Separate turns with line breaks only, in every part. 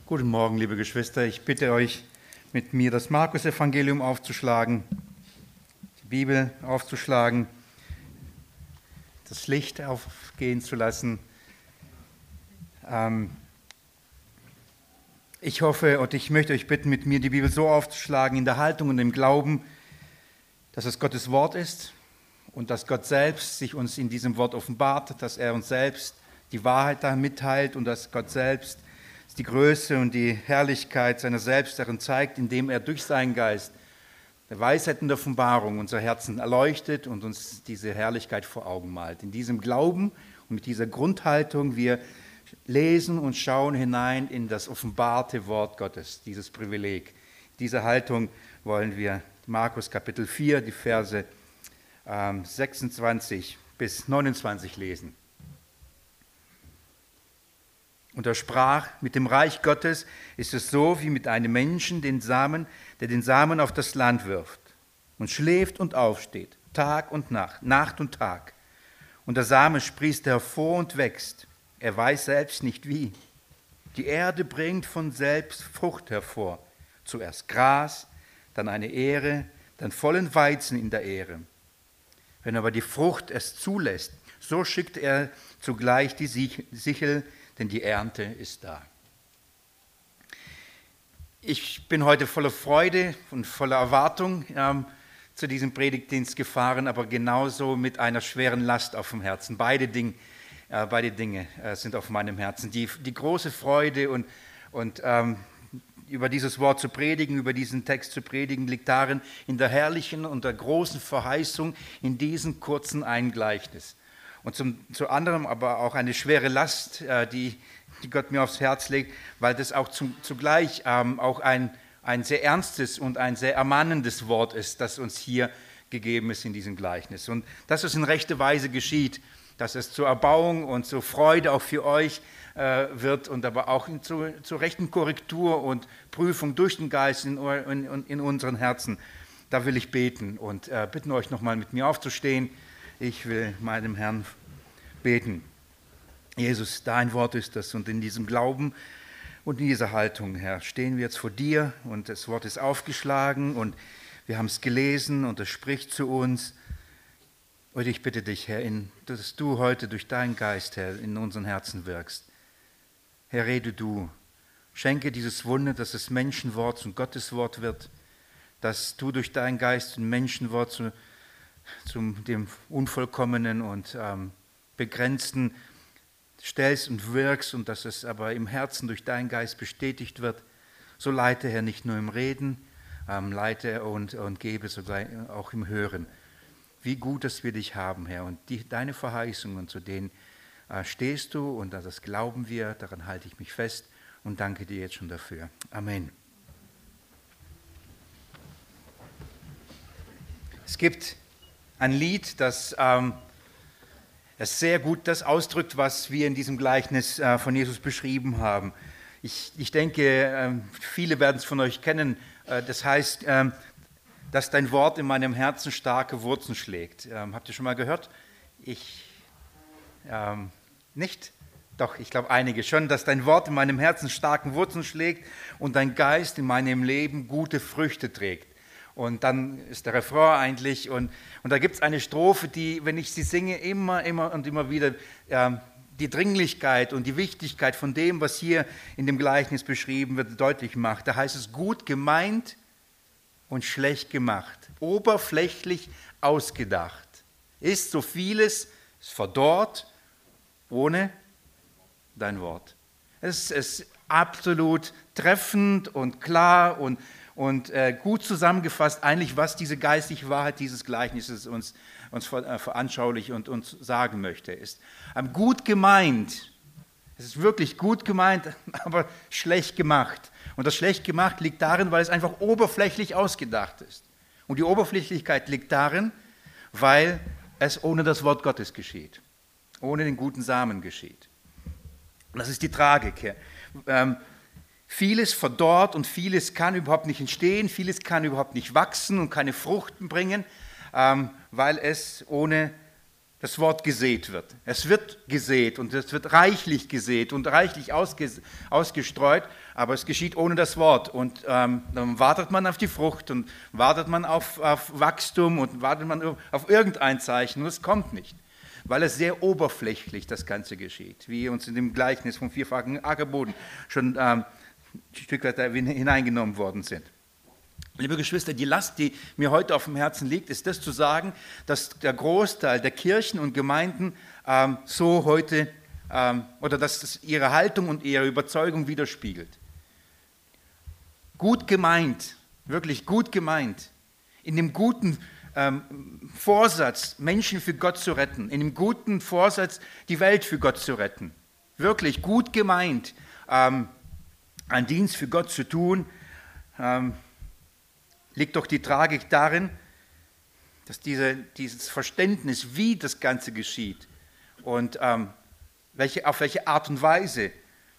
Guten Morgen, liebe Geschwister. Ich bitte euch, mit mir das Markus-Evangelium aufzuschlagen, die Bibel aufzuschlagen, das Licht aufgehen zu lassen. Ich hoffe und ich möchte euch bitten, mit mir die Bibel so aufzuschlagen, in der Haltung und im Glauben, dass es Gottes Wort ist und dass Gott selbst sich uns in diesem Wort offenbart, dass er uns selbst die Wahrheit da mitteilt und dass Gott selbst die Größe und die Herrlichkeit seiner selbst darin zeigt, indem er durch seinen Geist der Weisheit und der Offenbarung unser Herzen erleuchtet und uns diese Herrlichkeit vor Augen malt. In diesem Glauben und mit dieser Grundhaltung, wir lesen und schauen hinein in das offenbarte Wort Gottes, dieses Privileg. In dieser Haltung wollen wir Markus Kapitel 4, die Verse 26 bis 29 lesen. Und er sprach, mit dem Reich Gottes ist es so, wie mit einem Menschen, der den Samen auf das Land wirft und schläft und aufsteht, Tag und Nacht, Nacht und Tag. Und der Same sprießt hervor und wächst. Er weiß selbst nicht wie. Die Erde bringt von selbst Frucht hervor. Zuerst Gras, dann eine Ähre, dann vollen Weizen in der Ähre. Wenn aber die Frucht es zulässt, so schickt er zugleich die Sichel, denn die Ernte ist da. Ich bin heute voller Freude und voller Erwartung zu diesem Predigtdienst gefahren, aber genauso mit einer schweren Last auf dem Herzen. Beide Dinge sind auf meinem Herzen. Die große Freude und über dieses Wort zu predigen, über diesen Text zu predigen, liegt darin, in der herrlichen und der großen Verheißung in diesem kurzen Eingleichnis. Und zu anderem aber auch eine schwere Last, die Gott mir aufs Herz legt, weil das auch zugleich auch ein sehr ernstes und ein sehr ermahnendes Wort ist, das uns hier gegeben ist in diesem Gleichnis. Und dass es in rechter Weise geschieht, dass es zur Erbauung und zur Freude auch für euch wird und aber auch zur rechten Korrektur und Prüfung durch den Geist in unseren Herzen. Da will ich beten und bitten euch nochmal mit mir aufzustehen. Ich will meinem Herrn beten. Jesus, dein Wort ist das und in diesem Glauben und in dieser Haltung, Herr, stehen wir jetzt vor dir und das Wort ist aufgeschlagen und wir haben es gelesen und es spricht zu uns. Und ich bitte dich, Herr, dass du heute durch deinen Geist, Herr, in unseren Herzen wirkst. Herr, rede du, schenke dieses Wunder, dass es Menschenwort zum Gotteswort wird, dass du durch deinen Geist ein Menschenwort zu dem Unvollkommenen und Begrenzten stellst und wirkst und dass es aber im Herzen durch deinen Geist bestätigt wird. So leite, Herr, nicht nur im Reden, leite und gebe sogar auch im Hören. Wie gut, dass wir dich haben, Herr, und deine Verheißungen, zu denen stehst du und das glauben wir, daran halte ich mich fest und danke dir jetzt schon dafür. Amen. Es gibt ein Lied, das sehr gut das ausdrückt, was wir in diesem Gleichnis von Jesus beschrieben haben. Ich denke, viele werden es von euch kennen. Das heißt, dass dein Wort in meinem Herzen starke Wurzeln schlägt. Habt ihr schon mal gehört? Ich nicht? Doch, ich glaube einige schon, dass dein Wort in meinem Herzen starken Wurzeln schlägt und dein Geist in meinem Leben gute Früchte trägt. Und dann ist der Refrain eigentlich, und da gibt es eine Strophe, die, wenn ich sie singe, immer und immer wieder die Dringlichkeit und die Wichtigkeit von dem, was hier in dem Gleichnis beschrieben wird, deutlich macht. Da heißt es, gut gemeint und schlecht gemacht, oberflächlich ausgedacht. Ist so vieles, ist verdorrt, ohne dein Wort. Es ist absolut treffend und klar und gut zusammengefasst, eigentlich, was diese geistliche Wahrheit dieses Gleichnisses uns veranschaulich und uns sagen möchte, ist gut gemeint. Es ist wirklich gut gemeint, aber schlecht gemacht. Und das schlecht gemacht liegt darin, weil es einfach oberflächlich ausgedacht ist. Und die Oberflächlichkeit liegt darin, weil es ohne das Wort Gottes geschieht, ohne den guten Samen geschieht. Und das ist die Tragik. Vieles verdorrt und vieles kann überhaupt nicht entstehen, vieles kann überhaupt nicht wachsen und keine Fruchten bringen, weil es ohne das Wort gesät wird. Es wird gesät und es wird reichlich gesät und reichlich ausgestreut, aber es geschieht ohne das Wort. Und dann wartet man auf die Frucht und wartet man auf Wachstum und wartet man auf irgendein Zeichen und es kommt nicht, weil es sehr oberflächlich das Ganze geschieht, wie uns in dem Gleichnis vom vierfachen Ackerboden schon ein Stück weit hineingenommen worden sind. Liebe Geschwister, die Last, die mir heute auf dem Herzen liegt, ist das zu sagen, dass der Großteil der Kirchen und Gemeinden so heute, oder dass das ihre Haltung und ihre Überzeugung widerspiegelt. Gut gemeint, wirklich gut gemeint, in dem guten Vorsatz, Menschen für Gott zu retten, in dem guten Vorsatz, die Welt für Gott zu retten. Wirklich gut gemeint, einen Dienst für Gott zu tun, liegt doch die Tragik darin, dass dieses Verständnis, wie das Ganze geschieht und auf welche Art und Weise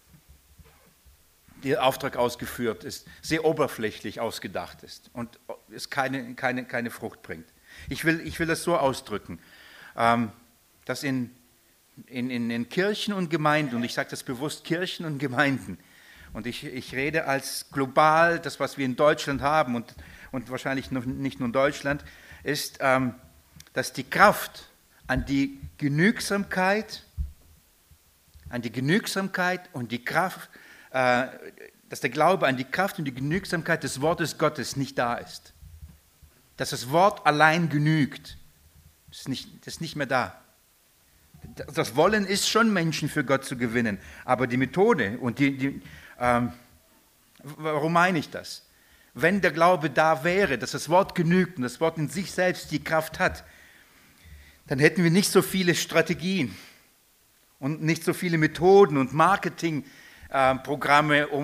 der Auftrag ausgeführt ist, sehr oberflächlich ausgedacht ist und es keine Frucht bringt. Ich will das so ausdrücken, dass in Kirchen und Gemeinden, und ich sage das bewusst, Kirchen und Gemeinden, und ich rede als global, das, was wir in Deutschland haben und wahrscheinlich nicht nur in Deutschland, ist, dass die Kraft an die Genügsamkeit und die Kraft, dass der Glaube an die Kraft und die Genügsamkeit des Wortes Gottes nicht da ist. Dass das Wort allein genügt, ist nicht mehr da. Das Wollen ist schon, Menschen für Gott zu gewinnen, aber die Methode und warum meine ich das? Wenn der Glaube da wäre, dass das Wort genügt und das Wort in sich selbst die Kraft hat, dann hätten wir nicht so viele Strategien und nicht so viele Methoden und Marketingprogramme,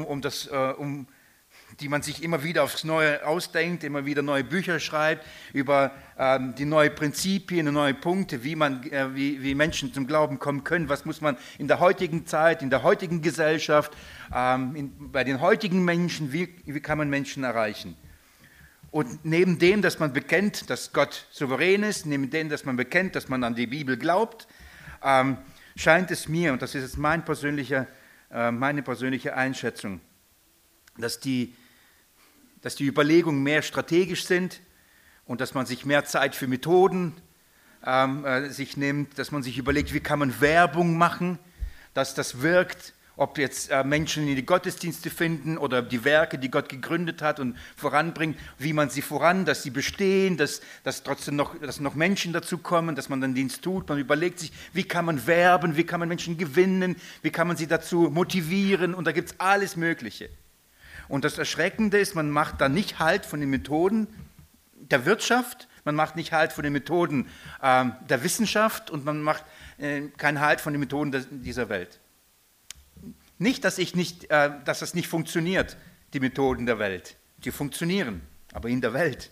die man sich immer wieder aufs Neue ausdenkt, immer wieder neue Bücher schreibt über die neuen Prinzipien und neue Punkte, wie Menschen zum Glauben kommen können. Was muss man in der heutigen Zeit, in der heutigen Gesellschaft, bei den heutigen Menschen, wie kann man Menschen erreichen? Und neben dem, dass man bekennt, dass Gott souverän ist, neben dem, dass man bekennt, dass man an die Bibel glaubt, scheint es mir, und das ist jetzt meine persönliche Einschätzung, dass die Überlegungen mehr strategisch sind und dass man sich mehr Zeit für Methoden sich nimmt, dass man sich überlegt, wie kann man Werbung machen, dass das wirkt, ob jetzt Menschen in die Gottesdienste finden oder die Werke, die Gott gegründet hat und voranbringt, wie man sie dass sie bestehen, dass trotzdem noch Menschen dazu kommen, dass man den Dienst tut. Man überlegt sich, wie kann man werben, wie kann man Menschen gewinnen, wie kann man sie dazu motivieren, und da gibt es alles Mögliche. Und das Erschreckende ist, man macht da nicht Halt von den Methoden der Wirtschaft, man macht nicht Halt von den Methoden der Wissenschaft und man macht keinen Halt von den Methoden dieser Welt. Nicht, dass das nicht funktioniert, die Methoden der Welt. Die funktionieren, aber in der Welt.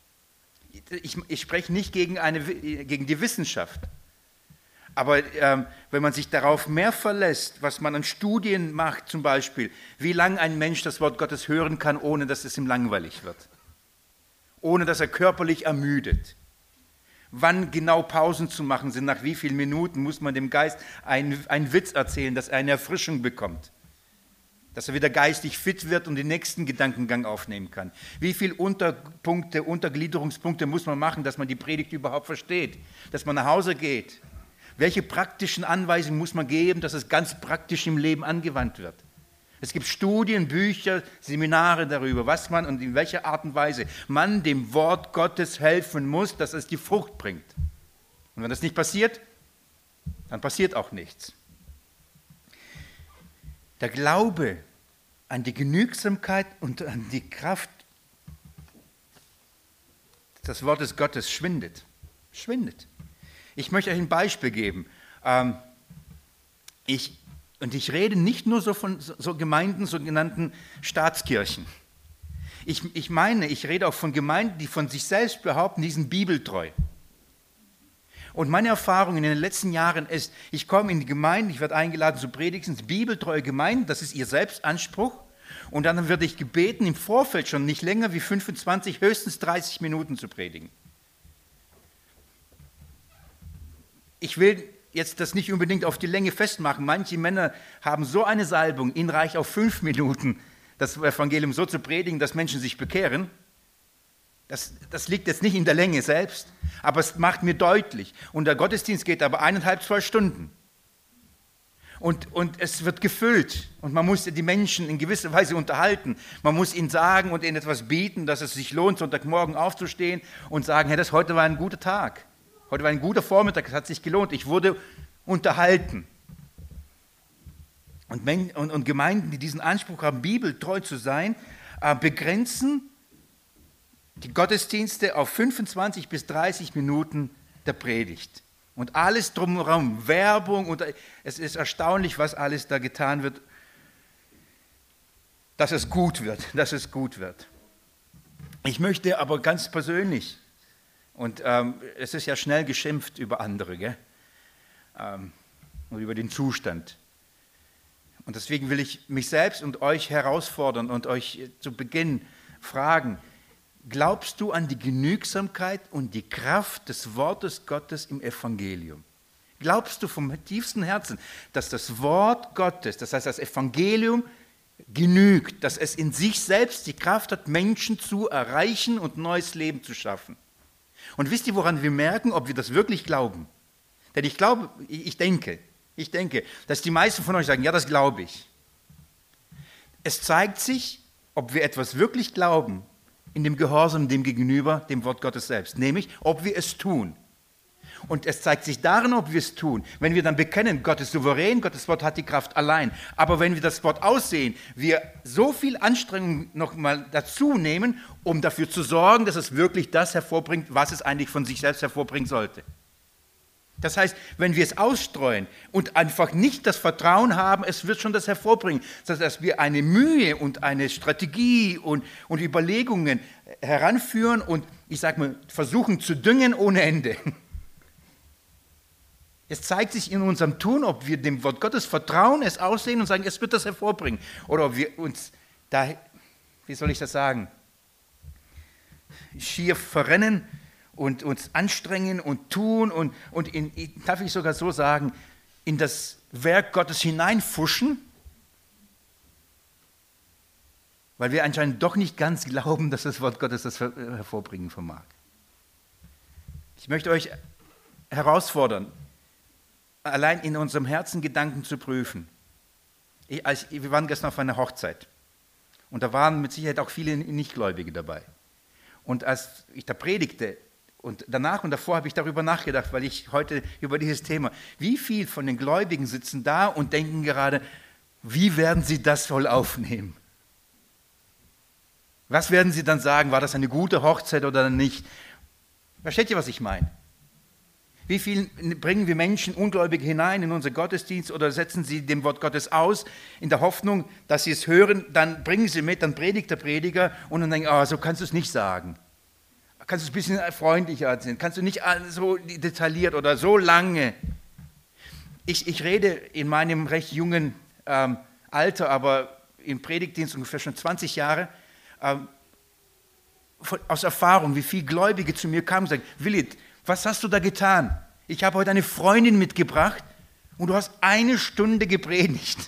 Ich spreche nicht gegen die Wissenschaft. Aber wenn man sich darauf mehr verlässt, was man an Studien macht, zum Beispiel, wie lange ein Mensch das Wort Gottes hören kann, ohne dass es ihm langweilig wird, ohne dass er körperlich ermüdet, wann genau Pausen zu machen sind, nach wie vielen Minuten muss man dem Geist einen Witz erzählen, dass er eine Erfrischung bekommt, dass er wieder geistig fit wird und den nächsten Gedankengang aufnehmen kann. Wie viele Unterpunkte, Untergliederungspunkte muss man machen, dass man die Predigt überhaupt versteht, dass man nach Hause geht? Welche praktischen Anweisungen muss man geben, dass es ganz praktisch im Leben angewandt wird? Es gibt Studien, Bücher, Seminare darüber, was man und in welcher Art und Weise man dem Wort Gottes helfen muss, dass es die Frucht bringt. Und wenn das nicht passiert, dann passiert auch nichts. Der Glaube an die Genügsamkeit und an die Kraft des Wortes Gottes schwindet. Ich möchte euch ein Beispiel geben. Ich rede nicht nur so von so Gemeinden, sogenannten Staatskirchen. Ich rede auch von Gemeinden, die von sich selbst behaupten, die sind bibeltreu. Und meine Erfahrung in den letzten Jahren ist, ich komme in die Gemeinde, ich werde eingeladen zu predigen, bibeltreue Gemeinden, das ist ihr Selbstanspruch. Und dann werde ich gebeten, im Vorfeld schon nicht länger wie 25, höchstens 30 Minuten zu predigen. Ich will jetzt das nicht unbedingt auf die Länge festmachen. Manche Männer haben so eine Salbung, ihnen reicht auf 5 Minuten, das Evangelium so zu predigen, dass Menschen sich bekehren. Das liegt jetzt nicht in der Länge selbst, aber es macht mir deutlich. Und der Gottesdienst geht aber 1,5, 2 Stunden. Und es wird gefüllt und man muss die Menschen in gewisser Weise unterhalten. Man muss ihnen sagen und ihnen etwas bieten, dass es sich lohnt, Sonntagmorgen aufzustehen und sagen, hey, heute war ein guter Tag. Heute war ein guter Vormittag, es hat sich gelohnt. Ich wurde unterhalten. Und Gemeinden, die diesen Anspruch haben, bibeltreu zu sein, begrenzen die Gottesdienste auf 25 bis 30 Minuten der Predigt. Und alles drumherum, Werbung, und es ist erstaunlich, was alles da getan wird, dass es gut wird. Ich möchte aber ganz persönlich, und es ist ja schnell geschimpft über andere, gell? Und über den Zustand. Und deswegen will ich mich selbst und euch herausfordern und euch zu Beginn fragen, glaubst du an die Genügsamkeit und die Kraft des Wortes Gottes im Evangelium? Glaubst du vom tiefsten Herzen, dass das Wort Gottes, das heißt das Evangelium, genügt, dass es in sich selbst die Kraft hat, Menschen zu erreichen und neues Leben zu schaffen? Und wisst ihr, woran wir merken, ob wir das wirklich glauben? Denn ich denke, dass die meisten von euch sagen, ja, das glaube ich. Es zeigt sich, ob wir etwas wirklich glauben, in dem Gehorsam dem gegenüber, dem Wort Gottes selbst, nämlich, ob wir es tun. Und es zeigt sich darin, ob wir es tun, wenn wir dann bekennen, Gott ist souverän, Gottes Wort hat die Kraft allein. Aber wenn wir das Wort aussehen, wir so viel Anstrengung nochmal dazu nehmen, um dafür zu sorgen, dass es wirklich das hervorbringt, was es eigentlich von sich selbst hervorbringen sollte. Das heißt, wenn wir es ausstreuen und einfach nicht das Vertrauen haben, es wird schon das hervorbringen, dass wir eine Mühe und eine Strategie und Überlegungen heranführen und, ich sage mal, versuchen zu düngen ohne Ende. Es zeigt sich in unserem Tun, ob wir dem Wort Gottes vertrauen, es aussehen und sagen, es wird das hervorbringen. Oder ob wir uns da, wie soll ich das sagen, schier verrennen und uns anstrengen und tun und darf ich sogar so sagen, in das Werk Gottes hineinfuschen, weil wir anscheinend doch nicht ganz glauben, dass das Wort Gottes das hervorbringen vermag. Ich möchte euch herausfordern, allein in unserem Herzen Gedanken zu prüfen. Wir waren gestern auf einer Hochzeit und da waren mit Sicherheit auch viele Nichtgläubige dabei. Und als ich da predigte, und danach und davor habe ich darüber nachgedacht, weil ich heute über dieses Thema, wie viel von den Gläubigen sitzen da und denken gerade, wie werden sie das wohl aufnehmen? Was werden sie dann sagen, war das eine gute Hochzeit oder nicht? Versteht ihr, was ich meine? Wie viel bringen wir Menschen, Ungläubige hinein in unser Gottesdienst oder setzen sie dem Wort Gottes aus, in der Hoffnung, dass sie es hören, dann bringen sie mit, dann predigt der Prediger und dann denken, so kannst du es nicht sagen. Kannst du es ein bisschen freundlicher erzählen? Kannst du nicht so detailliert oder so lange? Ich rede in meinem recht jungen Alter, aber im Predigtdienst ungefähr schon 20 Jahre, aus Erfahrung, wie viele Gläubige zu mir kamen und sagen, Willit, was hast du da getan? Ich habe heute eine Freundin mitgebracht und du hast 1 Stunde gepredigt.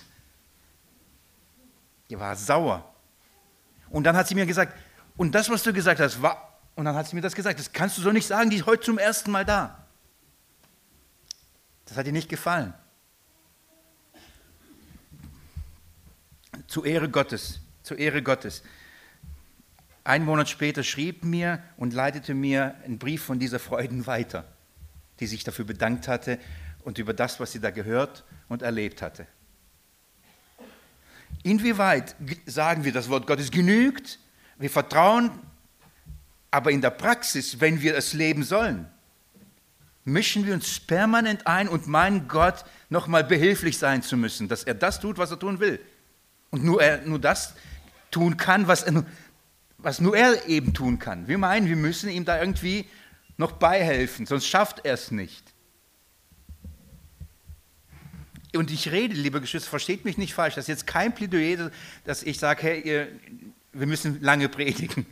Die war sauer. Und dann hat sie mir gesagt, und das, was du gesagt hast, war... Und dann hat sie mir das gesagt, das kannst du so nicht sagen, die ist heute zum ersten Mal da. Das hat ihr nicht gefallen. Zur Ehre Gottes, zur Ehre Gottes. 1 Monat später schrieb mir und leitete mir einen Brief von dieser Freundin weiter, die sich dafür bedankt hatte und über das, was sie da gehört und erlebt hatte. Inwieweit sagen wir, das Wort Gottes genügt, wir vertrauen, aber in der Praxis, wenn wir es leben sollen, mischen wir uns permanent ein und meinen Gott nochmal behilflich sein zu müssen, dass er das tut, was er tun will. Und nur das tun kann, was nur er eben tun kann. Wir meinen, wir müssen ihm da irgendwie noch beihelfen, sonst schafft er es nicht. Und ich rede, liebe Geschwister, versteht mich nicht falsch, das ist jetzt kein Plädoyer, dass ich sage, hey, wir müssen lange predigen.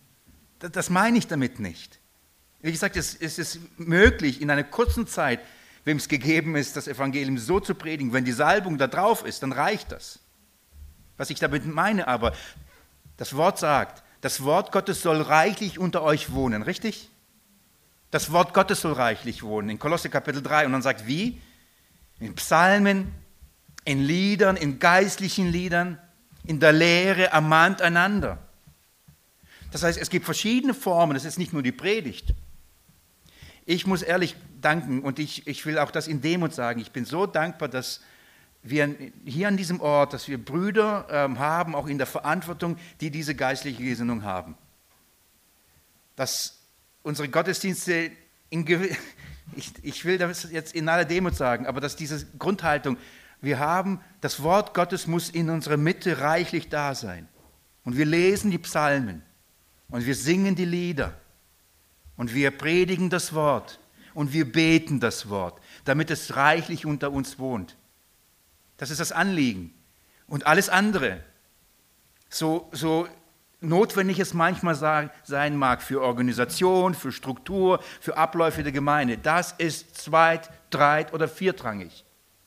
Das meine ich damit nicht. Wie gesagt, es ist möglich, in einer kurzen Zeit wem es gegeben ist, das Evangelium so zu predigen. Wenn die Salbung da drauf ist, dann reicht das. Was ich damit meine aber, das Wort sagt, das Wort Gottes soll reichlich unter euch wohnen, richtig? Das Wort Gottes soll reichlich wohnen, in Kolosser Kapitel 3. Und dann sagt, wie? In Psalmen, in Liedern, in geistlichen Liedern, in der Lehre, ermahnt einander. Das heißt, es gibt verschiedene Formen, es ist nicht nur die Predigt. Ich muss ehrlich danken und ich will auch das in Demut sagen, ich bin so dankbar, dass wir hier an diesem Ort, dass wir Brüder haben, auch in der Verantwortung, die diese geistliche Gesinnung haben. Dass unsere Gottesdienste, ich will das jetzt in aller Demut sagen, aber dass diese Grundhaltung, wir haben, das Wort Gottes muss in unserer Mitte reichlich da sein. Und wir lesen die Psalmen und wir singen die Lieder und wir predigen das Wort und wir beten das Wort, damit es reichlich unter uns wohnt. Das ist das Anliegen. Und alles andere, so notwendig es manchmal sein mag für Organisation, für Struktur, für Abläufe der Gemeinde, das ist zweit-, dreit- oder viertrangig.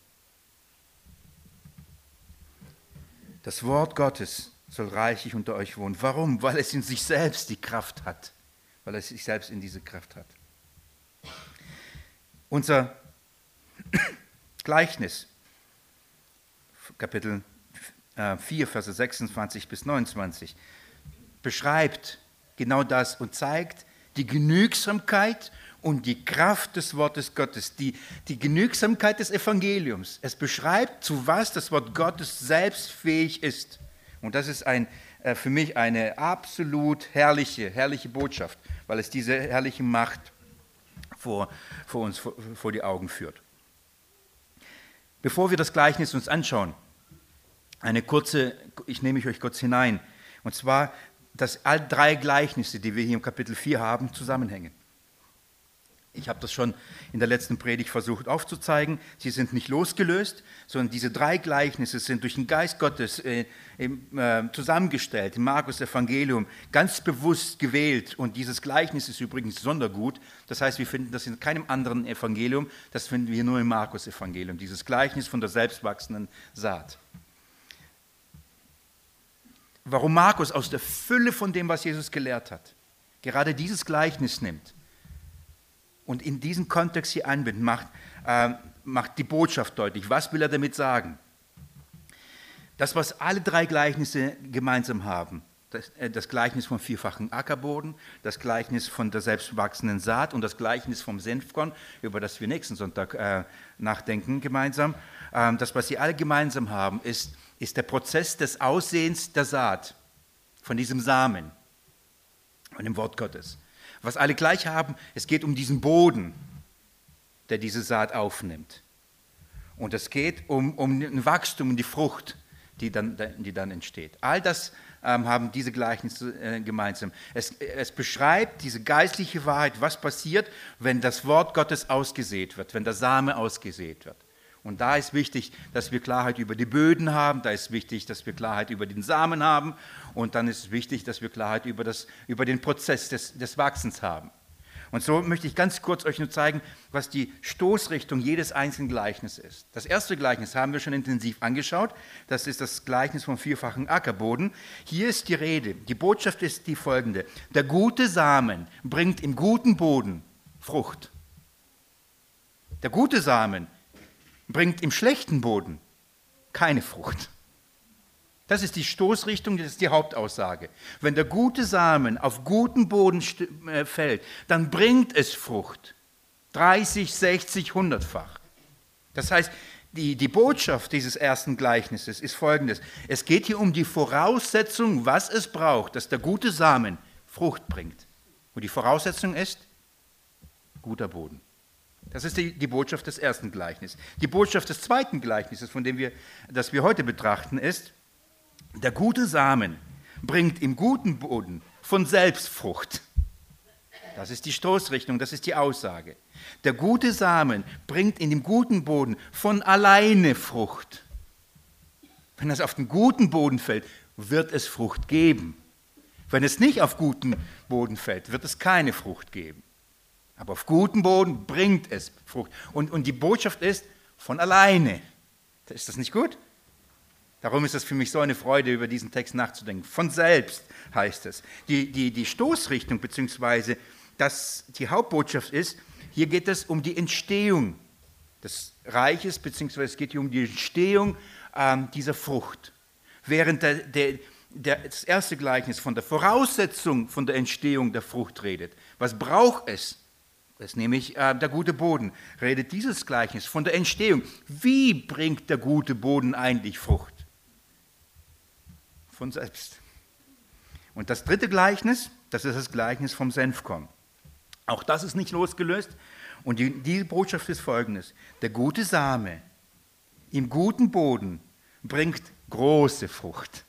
Das Wort Gottes soll reichlich unter euch wohnen. Warum? Weil es in sich selbst die Kraft hat. Weil es sich selbst in diese Kraft hat. Unser Gleichnis, Kapitel 4, Verse 26 bis 29, beschreibt genau das und zeigt die Genügsamkeit und die Kraft des Wortes Gottes, die Genügsamkeit des Evangeliums. Es beschreibt, zu was das Wort Gottes selbst fähig ist. Und das ist für mich eine absolut herrliche Botschaft, weil es diese herrliche Macht vor die Augen führt. Bevor wir das Gleichnis uns anschauen, ich nehme euch kurz hinein, und zwar, dass all drei Gleichnisse, die wir hier im Kapitel 4 haben, zusammenhängen. Ich habe das schon in der letzten Predigt versucht aufzuzeigen. Sie sind nicht losgelöst, sondern diese drei Gleichnisse sind durch den Geist Gottes zusammengestellt, im Markus Evangelium, ganz bewusst gewählt. Und dieses Gleichnis ist übrigens Sondergut. Das heißt, wir finden das in keinem anderen Evangelium, das finden wir nur im Markus Evangelium, dieses Gleichnis von der selbstwachsenden Saat. Warum Markus aus der Fülle von dem, was Jesus gelehrt hat, gerade dieses Gleichnis nimmt und in diesen Kontext hier einbindet, macht die Botschaft deutlich. Was will er damit sagen? Das, was alle drei Gleichnisse gemeinsam haben, das Gleichnis vom vierfachen Ackerboden, das Gleichnis von der selbstwachsenden Saat und das Gleichnis vom Senfkorn, über das wir nächsten Sonntag nachdenken gemeinsam, das, was sie alle gemeinsam haben, ist der Prozess des Aussehens der Saat, von diesem Samen, von dem Wort Gottes. Was alle gleich haben, es geht um diesen Boden, der diese Saat aufnimmt. Und es geht um ein Wachstum, um die Frucht, die dann entsteht. All das haben diese Gleichnisse gemeinsam. Es beschreibt diese geistliche Wahrheit, was passiert, wenn das Wort Gottes ausgesät wird, wenn der Same ausgesät wird. Und da ist wichtig, dass wir Klarheit über die Böden haben, da ist wichtig, dass wir Klarheit über den Samen haben und dann ist es wichtig, dass wir Klarheit über den Prozess des Wachsens haben. Und so möchte ich ganz kurz euch nur zeigen, was die Stoßrichtung jedes einzelnen Gleichnisses ist. Das erste Gleichnis haben wir schon intensiv angeschaut, das ist das Gleichnis vom vierfachen Ackerboden. Hier ist die Rede, die Botschaft ist die folgende: Der gute Samen bringt im guten Boden Frucht. Der gute Samen bringt im schlechten Boden keine Frucht. Das ist die Stoßrichtung, das ist die Hauptaussage. Wenn der gute Samen auf guten Boden fällt, dann bringt es Frucht. 30, 60, 100-fach. Das heißt, die Botschaft dieses ersten Gleichnisses ist folgendes. Es geht hier um die Voraussetzung, was es braucht, dass der gute Samen Frucht bringt. Und die Voraussetzung ist guter Boden. Das ist die Botschaft des ersten Gleichnisses. Die Botschaft des zweiten Gleichnisses, das wir heute betrachten, ist: Der gute Samen bringt im guten Boden von selbst Frucht. Das ist die Stoßrichtung, das ist die Aussage. Der gute Samen bringt in dem guten Boden von alleine Frucht. Wenn es auf den guten Boden fällt, wird es Frucht geben. Wenn es nicht auf guten Boden fällt, wird es keine Frucht geben. Aber auf gutem Boden bringt es Frucht. Und die Botschaft ist, von alleine. Ist das nicht gut? Darum ist es für mich so eine Freude, über diesen Text nachzudenken. Von selbst heißt es. Die Stoßrichtung bzw. die Hauptbotschaft ist, hier geht es um die Entstehung des Reiches, beziehungsweise es geht hier um die Entstehung dieser Frucht. Während das erste Gleichnis von der Voraussetzung von der Entstehung der Frucht redet. Was braucht es? Das ist nämlich der gute Boden. Redet dieses Gleichnis von der Entstehung. Wie bringt der gute Boden eigentlich Frucht? Von selbst. Und das dritte Gleichnis, das ist das Gleichnis vom Senfkorn. Auch das ist nicht losgelöst. Und die Botschaft ist folgendes. Der gute Same im guten Boden bringt große Frucht.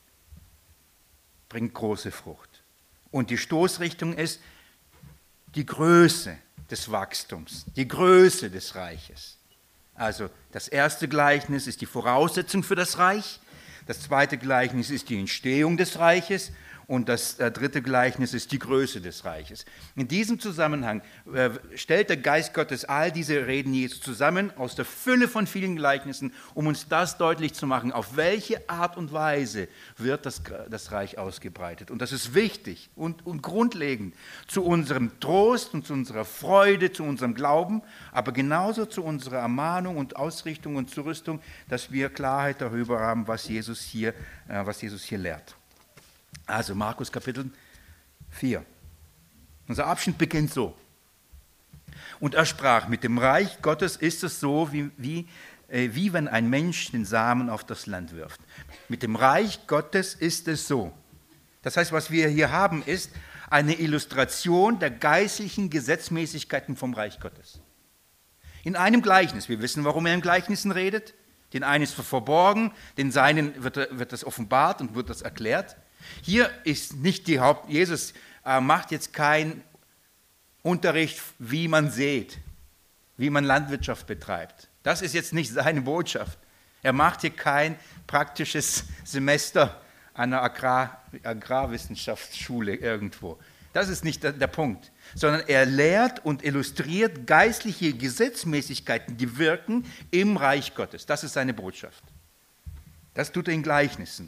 Bringt große Frucht. Und die Stoßrichtung ist die Größe des Wachstums, die Größe des Reiches. Also das erste Gleichnis ist die Voraussetzung für das Reich, das zweite Gleichnis ist die Entstehung des Reiches und das dritte Gleichnis ist die Größe des Reiches. In diesem Zusammenhang stellt der Geist Gottes all diese Reden Jesu zusammen aus der Fülle von vielen Gleichnissen, um uns das deutlich zu machen, auf welche Art und Weise wird das Reich ausgebreitet. Und das ist wichtig und grundlegend zu unserem Trost und zu unserer Freude, zu unserem Glauben, aber genauso zu unserer Ermahnung und Ausrichtung und Zurüstung, dass wir Klarheit darüber haben, was Jesus hier lehrt. Also Markus Kapitel 4. Unser Abschnitt beginnt so. Und er sprach, mit dem Reich Gottes ist es so, wie wenn ein Mensch den Samen auf das Land wirft. Mit dem Reich Gottes ist es so. Das heißt, was wir hier haben, ist eine Illustration der geistlichen Gesetzmäßigkeiten vom Reich Gottes. In einem Gleichnis, wir wissen, warum er in Gleichnissen redet. Den einen ist verborgen, den Seinen wird das offenbart und wird das erklärt. Hier ist nicht Jesus macht jetzt keinen Unterricht, wie man sät, wie man Landwirtschaft betreibt. Das ist jetzt nicht seine Botschaft. Er macht hier kein praktisches Semester an einer Agrarwissenschaftsschule irgendwo. Das ist nicht der Punkt, sondern er lehrt und illustriert geistliche Gesetzmäßigkeiten, die wirken im Reich Gottes. Das ist seine Botschaft. Das tut er in Gleichnissen.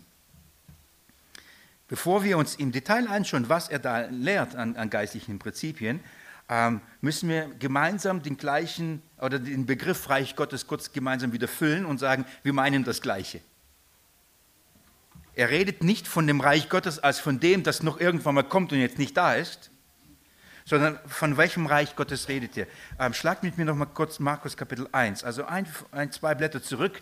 Bevor wir uns im Detail anschauen, was er da lehrt an geistlichen Prinzipien, müssen wir gemeinsam den Begriff Reich Gottes kurz gemeinsam wieder füllen und sagen, wir meinen das Gleiche. Er redet nicht von dem Reich Gottes als von dem, das noch irgendwann mal kommt und jetzt nicht da ist, sondern von welchem Reich Gottes redet er? Schlagt mit mir noch mal kurz Markus Kapitel 1, also zwei Blätter zurück.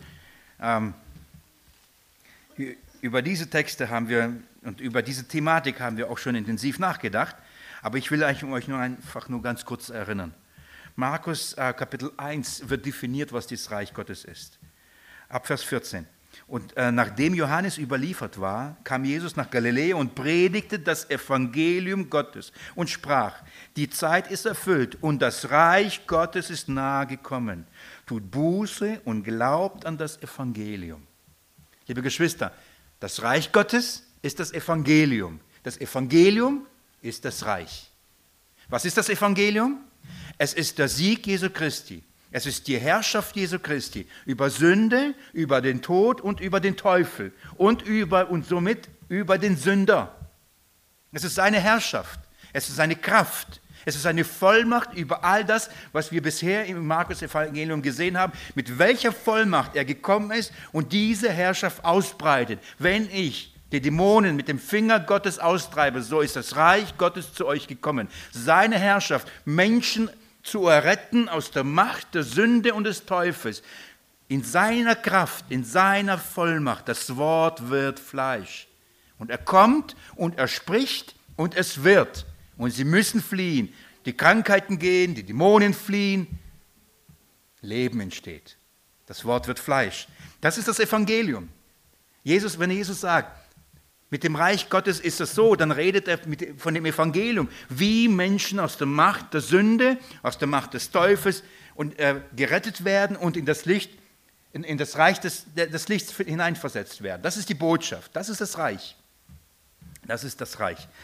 Über diese Texte haben wir und über diese Thematik haben wir auch schon intensiv nachgedacht, aber ich will euch nur ganz kurz erinnern. Markus Kapitel 1 wird definiert, was das Reich Gottes ist. Ab Vers 14. Und nachdem Johannes überliefert war, kam Jesus nach Galiläa und predigte das Evangelium Gottes und sprach, die Zeit ist erfüllt und das Reich Gottes ist nahe gekommen. Tut Buße und glaubt an das Evangelium. Liebe Geschwister, das Reich Gottes ist das Evangelium. Das Evangelium ist das Reich. Was ist das Evangelium? Es ist der Sieg Jesu Christi. Es ist die Herrschaft Jesu Christi über Sünde, über den Tod und über den Teufel und somit über den Sünder. Es ist seine Herrschaft. Es ist seine Kraft. Es ist eine Vollmacht über all das, was wir bisher im Markus-Evangelium gesehen haben, mit welcher Vollmacht er gekommen ist und diese Herrschaft ausbreitet. Wenn ich die Dämonen mit dem Finger Gottes austreibe, so ist das Reich Gottes zu euch gekommen. Seine Herrschaft, Menschen zu erretten aus der Macht der Sünde und des Teufels. In seiner Kraft, in seiner Vollmacht, das Wort wird Fleisch. Und er kommt und er spricht und es wird. Und sie müssen fliehen. Die Krankheiten gehen, die Dämonen fliehen. Leben entsteht. Das Wort wird Fleisch. Das ist das Evangelium. Wenn Jesus sagt, mit dem Reich Gottes ist es so, dann redet er von dem Evangelium, wie Menschen aus der Macht der Sünde, aus der Macht des Teufels gerettet werden und in das Licht, in das Reich des Lichts hineinversetzt werden. Das ist die Botschaft, das ist das Reich. Das ist das Reich.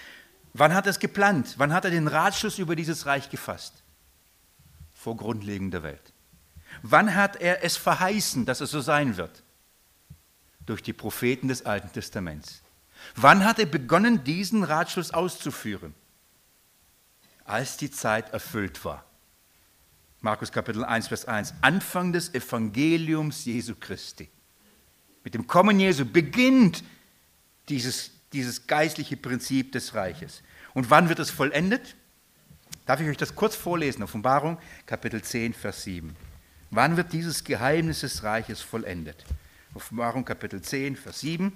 Wann hat er es geplant? Wann hat er den Ratschluss über dieses Reich gefasst? Vor Grundlegung der Welt. Wann hat er es verheißen, dass es so sein wird? Durch die Propheten des Alten Testaments. Wann hat er begonnen, diesen Ratschluss auszuführen? Als die Zeit erfüllt war. Markus Kapitel 1, Vers 1. Anfang des Evangeliums Jesu Christi. Mit dem Kommen Jesu beginnt dieses geistliche Prinzip des Reiches. Und wann wird es vollendet? Darf ich euch das kurz vorlesen? Offenbarung Kapitel 10, Vers 7. Wann wird dieses Geheimnis des Reiches vollendet? Offenbarung Kapitel 10, Vers 7.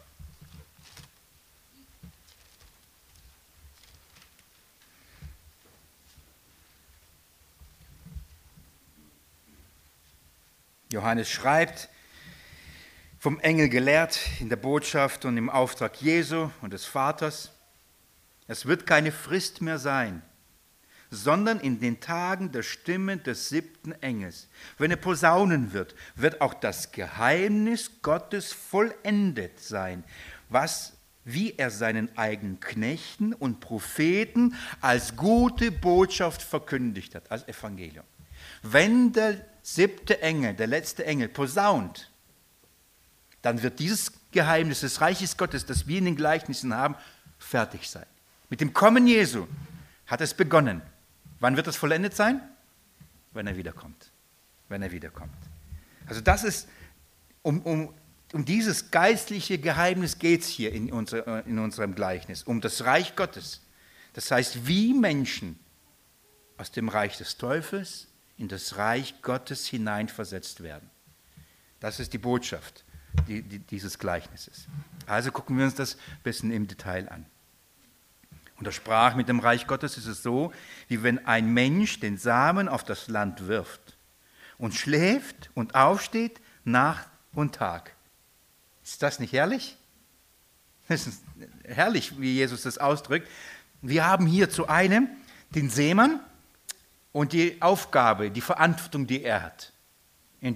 Johannes schreibt, vom Engel gelehrt in der Botschaft und im Auftrag Jesu und des Vaters, es wird keine Frist mehr sein, sondern in den Tagen der Stimme des 7. Engels, wenn er posaunen wird, wird auch das Geheimnis Gottes vollendet sein, wie er seinen eigenen Knechten und Propheten als gute Botschaft verkündigt hat, als Evangelium. Wenn der 7. Engel, der letzte Engel, posaunt, dann wird dieses Geheimnis des Reiches Gottes, das wir in den Gleichnissen haben, fertig sein. Mit dem Kommen Jesu hat es begonnen. Wann wird es vollendet sein? Wenn er wiederkommt. Wenn er wiederkommt. Also das ist, um dieses geistliche Geheimnis geht es hier in unserem Gleichnis, um das Reich Gottes. Das heißt, wie Menschen aus dem Reich des Teufels in das Reich Gottes hineinversetzt werden. Das ist die Botschaft dieses Gleichnisses. Also gucken wir uns das ein bisschen im Detail an. Und er sprach, mit dem Reich Gottes ist es so, wie wenn ein Mensch den Samen auf das Land wirft und schläft und aufsteht Nacht und Tag. Ist das nicht herrlich? Das ist herrlich, wie Jesus das ausdrückt. Wir haben hier zu einem den Seemann und die Aufgabe, die Verantwortung, die er hat, in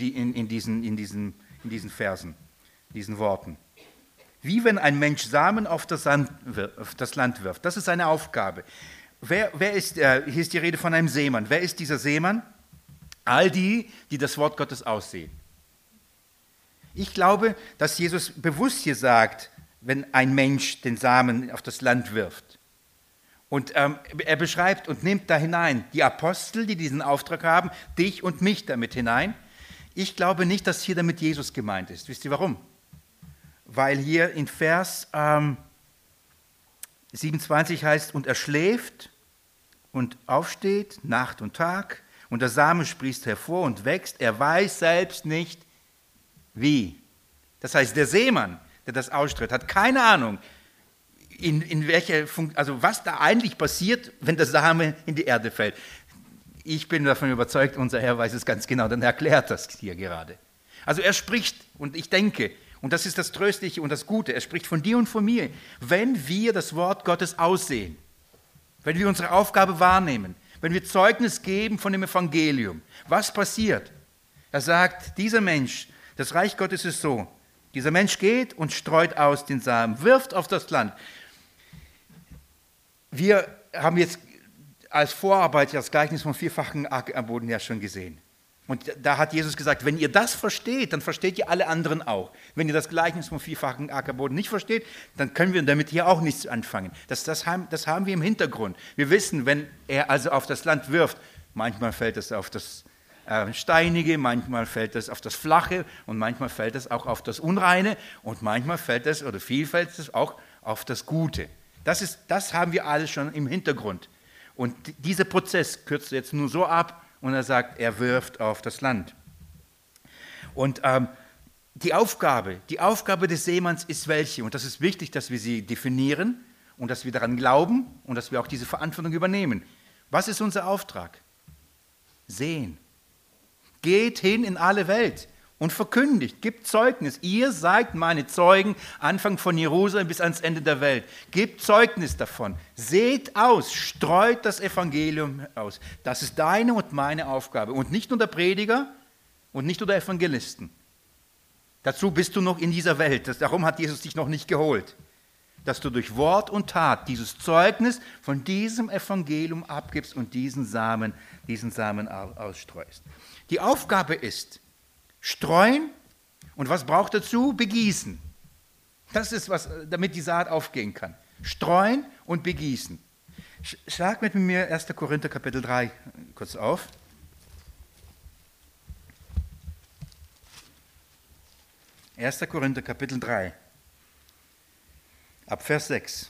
diesen Versen, diesen Worten. Wie wenn ein Mensch Samen auf das Land wirft. Das ist seine Aufgabe. Hier ist die Rede von einem Seemann. Wer ist dieser Seemann? All die das Wort Gottes aussehen. Ich glaube, dass Jesus bewusst hier sagt, wenn ein Mensch den Samen auf das Land wirft. Und er beschreibt und nimmt da hinein die Apostel, die diesen Auftrag haben, dich und mich damit hinein. Ich glaube nicht, dass hier damit Jesus gemeint ist. Wisst ihr warum? Weil hier in Vers 27 heißt, und er schläft und aufsteht, Nacht und Tag, und der Same sprießt hervor und wächst, er weiß selbst nicht, wie. Das heißt, der Seemann, der das ausstreut, hat keine Ahnung, in welcher also was da eigentlich passiert, wenn der Same in die Erde fällt. Ich bin davon überzeugt, unser Herr weiß es ganz genau, dann erklärt das hier gerade. Also er spricht, und ich denke, und das ist das Tröstliche und das Gute, er spricht von dir und von mir, wenn wir das Wort Gottes aussehen, wenn wir unsere Aufgabe wahrnehmen, wenn wir Zeugnis geben von dem Evangelium, was passiert? Er sagt, dieser Mensch, das Reich Gottes ist so, dieser Mensch geht und streut aus den Samen, wirft auf das Land. Wir haben jetzt als Vorarbeit das Gleichnis vom vierfachen Ackerboden ja schon gesehen. Und da hat Jesus gesagt, wenn ihr das versteht, dann versteht ihr alle anderen auch. Wenn ihr das Gleichnis vom vierfachen Ackerboden nicht versteht, dann können wir damit hier auch nichts anfangen. Das haben wir im Hintergrund. Wir wissen, wenn er also auf das Land wirft, manchmal fällt es auf das Steinige, manchmal fällt es auf das Flache und manchmal fällt es auch auf das Unreine und manchmal fällt es, oder viel fällt es auch auf das Gute. Das haben wir alles schon im Hintergrund. Und dieser Prozess kürzt jetzt nur so ab, und er sagt, er wirft auf das Land. Und die Aufgabe des Seemanns ist welche? Und das ist wichtig, dass wir sie definieren und dass wir daran glauben und dass wir auch diese Verantwortung übernehmen. Was ist unser Auftrag? Sehen. Geht hin in alle Welt und verkündigt, gibt Zeugnis. Ihr seid meine Zeugen, Anfang von Jerusalem bis ans Ende der Welt. Gebt Zeugnis davon. Seht aus, streut das Evangelium aus. Das ist deine und meine Aufgabe. Und nicht nur der Prediger und nicht nur der Evangelisten. Dazu bist du noch in dieser Welt. Darum hat Jesus dich noch nicht geholt. dass du durch Wort und Tat dieses Zeugnis von diesem Evangelium abgibst und diesen Samen ausstreust. Die Aufgabe ist, streuen und was braucht dazu? Begießen. Das ist was, damit die Saat aufgehen kann. Streuen und begießen. Schlag mit mir 1. Korinther Kapitel 3 kurz auf. 1. Korinther Kapitel 3, ab Vers 6.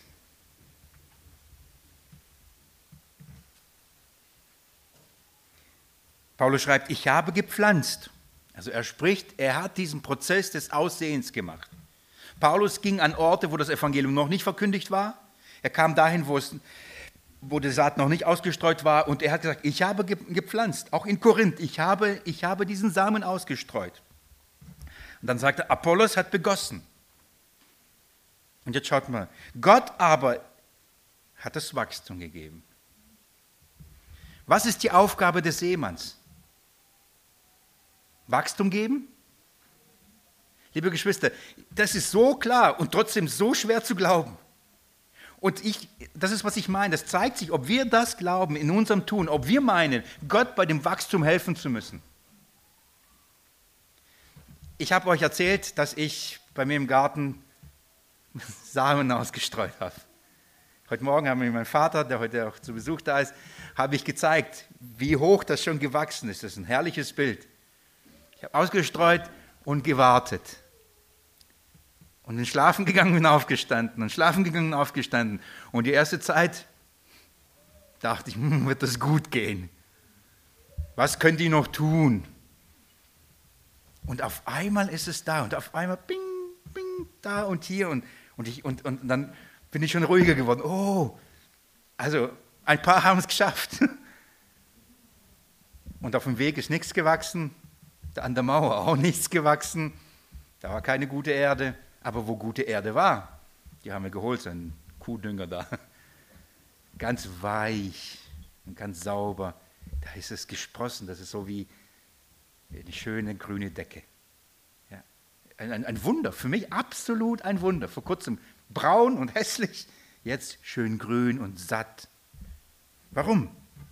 Paulus schreibt, ich habe gepflanzt. Also er spricht, er hat diesen Prozess des Aussehens gemacht. Paulus ging an Orte, wo das Evangelium noch nicht verkündigt war. Er kam dahin, wo die Saat noch nicht ausgestreut war. Und er hat gesagt, ich habe gepflanzt, auch in Korinth. Ich habe diesen Samen ausgestreut. Und dann sagt er, Apollos hat begossen. Und jetzt schaut mal, Gott aber hat das Wachstum gegeben. Was ist die Aufgabe des Seemanns? Wachstum geben? Liebe Geschwister, das ist so klar und trotzdem so schwer zu glauben. Und das ist, was ich meine, das zeigt sich, ob wir das glauben in unserem Tun, ob wir meinen, Gott bei dem Wachstum helfen zu müssen. Ich habe euch erzählt, dass ich bei mir im Garten Samen ausgestreut habe. Heute Morgen haben wir meinen Vater, der heute auch zu Besuch da ist, habe ich gezeigt, wie hoch das schon gewachsen ist. Das ist ein herrliches Bild. Ich habe ausgestreut und gewartet. Und bin schlafen gegangen und aufgestanden und schlafen gegangen und aufgestanden. Und die erste Zeit dachte ich, wird das gut gehen? Was könnt ihr noch tun? Und auf einmal ist es da und auf einmal bing, bing, da und hier und dann bin ich schon ruhiger geworden. Oh, also ein paar haben es geschafft. Und auf dem Weg ist nichts gewachsen, an der Mauer auch nichts gewachsen. Da war keine gute Erde, aber wo gute Erde war, die haben wir geholt, so einen Kuhdünger da. Ganz weich und ganz sauber. Da ist es gesprossen, das ist so wie eine schöne grüne Decke. Ja. Ein Wunder, für mich absolut ein Wunder. Vor kurzem braun und hässlich, jetzt schön grün und satt. Warum?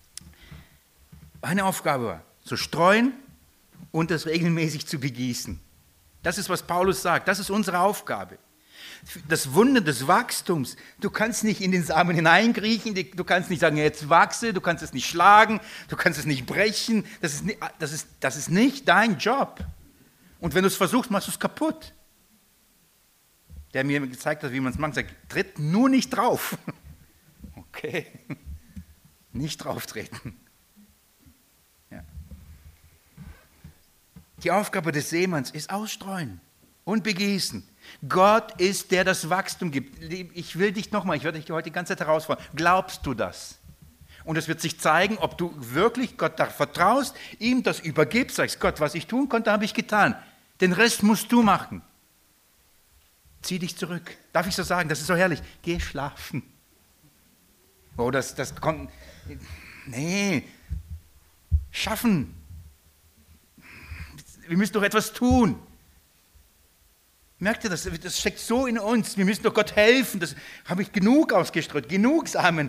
Meine Aufgabe war, zu streuen und das regelmäßig zu begießen. Das ist, was Paulus sagt, das ist unsere Aufgabe. Das Wunder des Wachstums, du kannst nicht in den Samen hineinkriechen, du kannst nicht sagen, jetzt wachse, du kannst es nicht schlagen, du kannst es nicht brechen, das ist nicht dein Job. Und wenn du es versuchst, machst du es kaputt. Der mir gezeigt hat, wie man es macht, sagt, tritt nur nicht drauf. Okay, nicht drauf treten. Ja. Die Aufgabe des Seemanns ist ausstreuen und begießen. Gott ist, der das Wachstum gibt. Ich werde dich heute die ganze Zeit herausfordern. Glaubst du das? Und es wird sich zeigen, ob du wirklich Gott da vertraust, ihm das übergibst, sagst, Gott, was ich tun konnte, habe ich getan. Den Rest musst du machen. Zieh dich zurück. Darf ich so sagen? Das ist so herrlich. Geh schlafen. Oh, das kommt. Nee. Schaffen. Wir müssen doch etwas tun. Merkt ihr das? Das steckt so in uns. Wir müssen doch Gott helfen. Das habe ich genug ausgestreut. Genug Samen.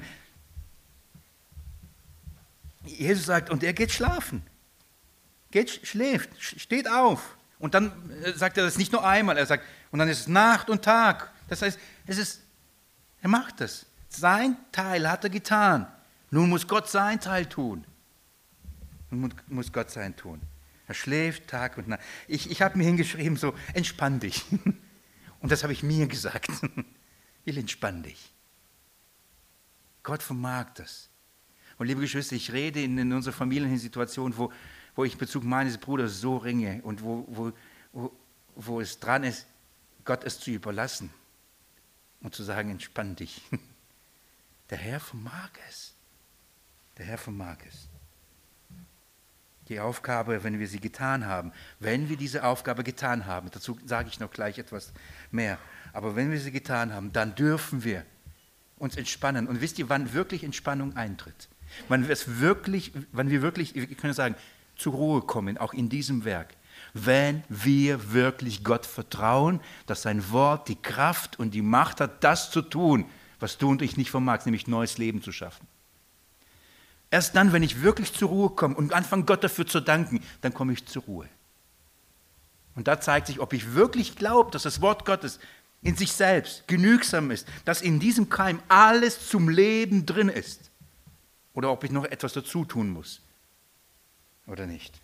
Jesus sagt, und er geht schlafen. Schläft, steht auf. Und dann sagt er das nicht nur einmal. Er sagt, und dann ist es Nacht und Tag. Das heißt, er macht das. Sein Teil hat er getan. Nun muss Gott sein Teil tun. Nun muss Gott sein tun. Er schläft Tag und Nacht. Ich habe mir hingeschrieben, so, entspann dich. Und das habe ich mir gesagt. Entspann dich. Gott vermag das. Und liebe Geschwister, ich rede in unserer Familiensituation, wo ich Bezug meines Bruders so ringe und wo es dran ist, Gott es zu überlassen und zu sagen, entspann dich. Der Herr vermag es. Der Herr vermag es. Die Aufgabe, wenn wir sie getan haben, wenn wir diese Aufgabe getan haben, dazu sage ich noch gleich etwas mehr, aber wenn wir sie getan haben, dann dürfen wir uns entspannen. Und wisst ihr, wann wirklich Entspannung eintritt? Wann wir wirklich, wir können sagen, zur Ruhe kommen, auch in diesem Werk. wenn wir wirklich Gott vertrauen, dass sein Wort die Kraft und die Macht hat, das zu tun, was du und ich nicht vermagst, nämlich neues Leben zu schaffen. Erst dann, wenn ich wirklich zur Ruhe komme und anfange, Gott dafür zu danken, dann komme ich zur Ruhe. Und da zeigt sich, ob ich wirklich glaube, dass das Wort Gottes in sich selbst genügsam ist, dass in diesem Keim alles zum Leben drin ist. Oder ob ich noch etwas dazu tun muss. Oder nicht.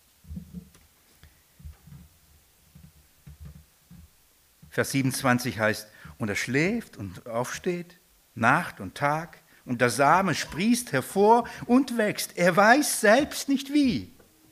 Vers 27 heißt, und er schläft und aufsteht, Nacht und Tag, und der Same sprießt hervor und wächst. Er weiß selbst nicht wie.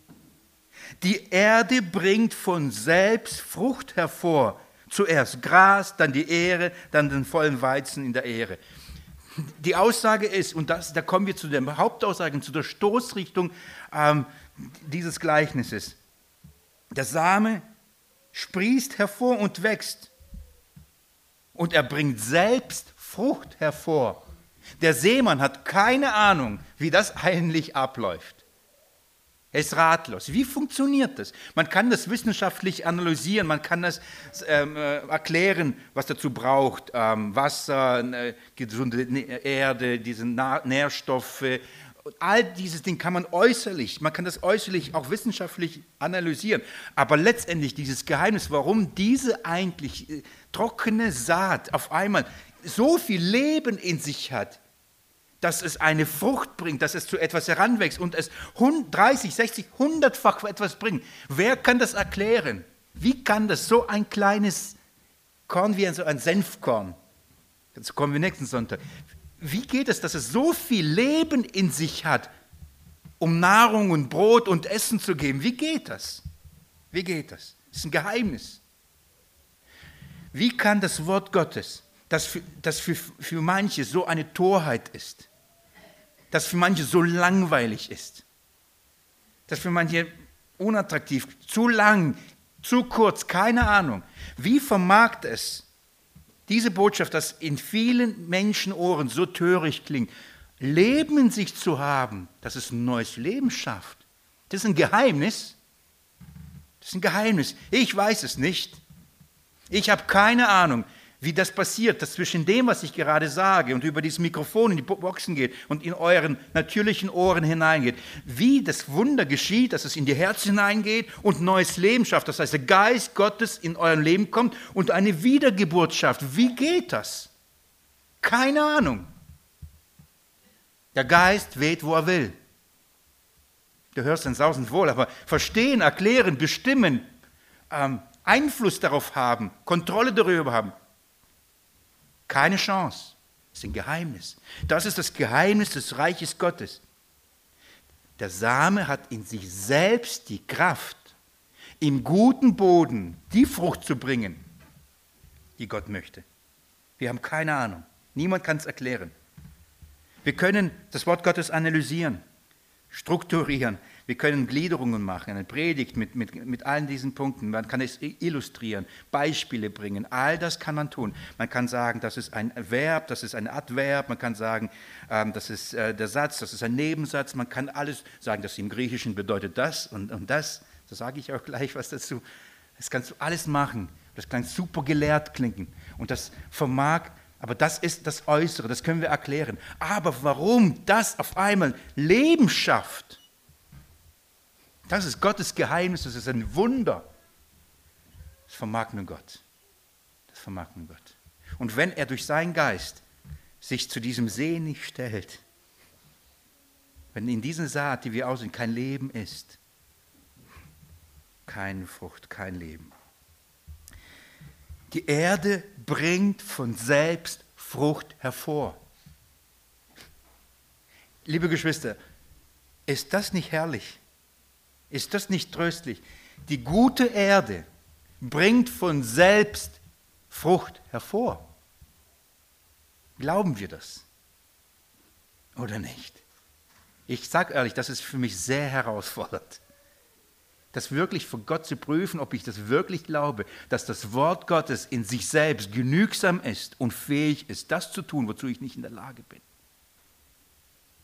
Die Erde bringt von selbst Frucht hervor. Zuerst Gras, dann die Ähre, dann den vollen Weizen in der Ähre. Die Aussage ist, und da kommen wir zu der Hauptaussage, zu der Stoßrichtung dieses Gleichnisses. Der Same sprießt hervor und wächst. Und er bringt selbst Frucht hervor. Der Seemann hat keine Ahnung, wie das eigentlich abläuft. Er ist ratlos. Wie funktioniert das? Man kann das wissenschaftlich analysieren, man kann das erklären, was dazu braucht. Wasser, gesunde Erde, diese Nährstoffe. All dieses Ding kann man kann das äußerlich auch wissenschaftlich analysieren. Aber letztendlich dieses Geheimnis, warum diese eigentlich trockene Saat auf einmal so viel Leben in sich hat, dass es eine Frucht bringt, dass es zu etwas heranwächst und es 30, 60, 100-fach etwas bringt. Wer kann das erklären? Wie kann das so ein kleines Korn wie ein Senfkorn, dazu kommen wir nächsten Sonntag, wie geht es, dass es so viel Leben in sich hat, um Nahrung und Brot und Essen zu geben? Wie geht das? Wie geht das? Das ist ein Geheimnis. Wie kann das Wort Gottes, das für manche so eine Torheit ist, das für manche so langweilig ist, das für manche unattraktiv, zu lang, zu kurz, keine Ahnung. Wie vermag es, diese Botschaft, das in vielen Menschenohren so töricht klingt, Leben in sich zu haben, dass es ein neues Leben schafft? Das ist ein Geheimnis. Das ist ein Geheimnis. Ich weiß es nicht. Ich habe keine Ahnung, wie das passiert, dass zwischen dem, was ich gerade sage und über dieses Mikrofon in die Boxen geht und in euren natürlichen Ohren hineingeht, wie das Wunder geschieht, dass es in die Herzen hineingeht und neues Leben schafft. Das heißt, der Geist Gottes in euer Leben kommt und eine Wiedergeburt schafft. Wie geht das? Keine Ahnung. Der Geist weht, wo er will. Du hörst dann sausend wohl, aber verstehen, erklären, bestimmen, Einfluss darauf haben, Kontrolle darüber haben, keine Chance. Das ist ein Geheimnis. Das ist das Geheimnis des Reiches Gottes. Der Same hat in sich selbst die Kraft, im guten Boden die Frucht zu bringen, die Gott möchte. Wir haben keine Ahnung. Niemand kann es erklären. Wir können das Wort Gottes analysieren, strukturieren. Wir können Gliederungen machen, eine Predigt mit allen diesen Punkten. Man kann es illustrieren, Beispiele bringen. All das kann man tun. Man kann sagen, das ist ein Verb, das ist ein Adverb. Man kann sagen, das ist der Satz, das ist ein Nebensatz. Man kann alles sagen, das im Griechischen bedeutet das und das. Da sage ich auch gleich was dazu. Das kannst du alles machen. Das kann super gelehrt klingen. Und das vermag, aber das ist das Äußere, das können wir erklären. Aber warum das auf einmal Leben schafft, das ist Gottes Geheimnis, das ist ein Wunder. Das vermag nur Gott. Das vermag nur Gott. Und wenn er durch seinen Geist sich zu diesem Sehen nicht stellt, wenn in dieser Saat, die wir aussehen, kein Leben ist, keine Frucht, kein Leben. Die Erde bringt von selbst Frucht hervor. Liebe Geschwister, ist das nicht herrlich? Ist das nicht tröstlich? Die gute Erde bringt von selbst Frucht hervor. Glauben wir das? Oder nicht? Ich sage ehrlich, das ist für mich sehr herausfordernd. Das wirklich vor Gott zu prüfen, ob ich das wirklich glaube, dass das Wort Gottes in sich selbst genügsam ist und fähig ist, das zu tun, wozu ich nicht in der Lage bin.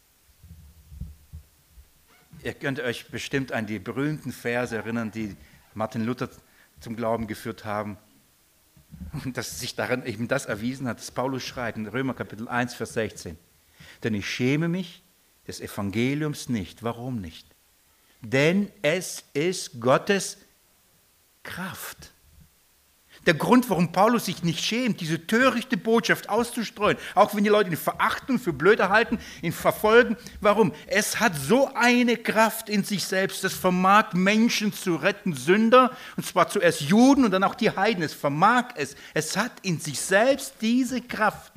Ihr könnt euch bestimmt an die berühmten Verse erinnern, die Martin Luther zum Glauben geführt haben. Und dass sich daran eben das erwiesen hat, dass Paulus schreibt in Römer Kapitel 1, Vers 16. Denn ich schäme mich des Evangeliums nicht. Warum nicht? Denn es ist Gottes Kraft. Der Grund, warum Paulus sich nicht schämt, diese törichte Botschaft auszustreuen, auch wenn die Leute ihn verachten, für blöd halten, ihn verfolgen. Warum? Es hat so eine Kraft in sich selbst, das vermag Menschen zu retten, Sünder, und zwar zuerst Juden und dann auch die Heiden. Es vermag es. Es hat in sich selbst diese Kraft,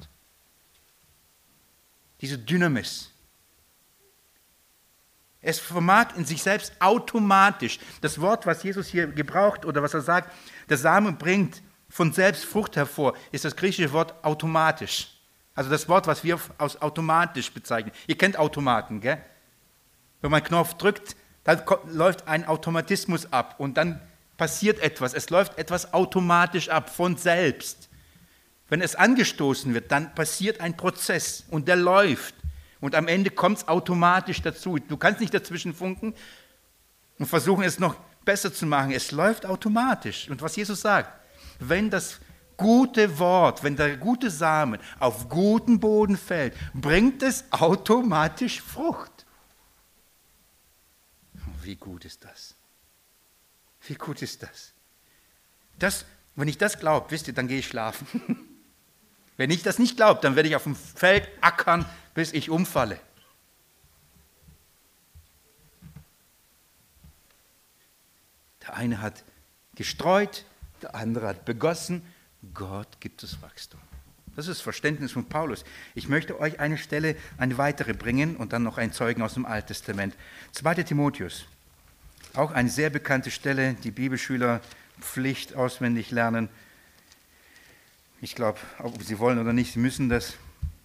diese Dynamis. Es vermag in sich selbst automatisch. Das Wort, was Jesus hier gebraucht oder was er sagt, der Same bringt von selbst Frucht hervor, ist das griechische Wort automatisch. Also das Wort, was wir als automatisch bezeichnen. Ihr kennt Automaten, gell? Wenn man einen Knopf drückt, dann läuft ein Automatismus ab und dann passiert etwas. Es läuft etwas automatisch ab, von selbst. Wenn es angestoßen wird, dann passiert ein Prozess und der läuft. Und am Ende kommt es automatisch dazu. Du kannst nicht dazwischen funken und versuchen, es noch besser zu machen. Es läuft automatisch. Und was Jesus sagt, wenn das gute Wort, wenn der gute Samen auf guten Boden fällt, bringt es automatisch Frucht. Wie gut ist das? Wie gut ist das? Wenn ich das glaube, wisst ihr, dann gehe ich schlafen. Wenn ich das nicht glaube, dann werde ich auf dem Feld ackern, bis ich umfalle. Der eine hat gestreut, der andere hat begossen. Gott gibt das Wachstum. Das ist das Verständnis von Paulus. Ich möchte euch eine Stelle, eine weitere bringen und dann noch einen Zeugen aus dem Alten Testament. 2. Timotheus, auch eine sehr bekannte Stelle, die Bibelschüler Pflicht auswendig lernen. Ich glaube, ob sie wollen oder nicht, sie müssen das.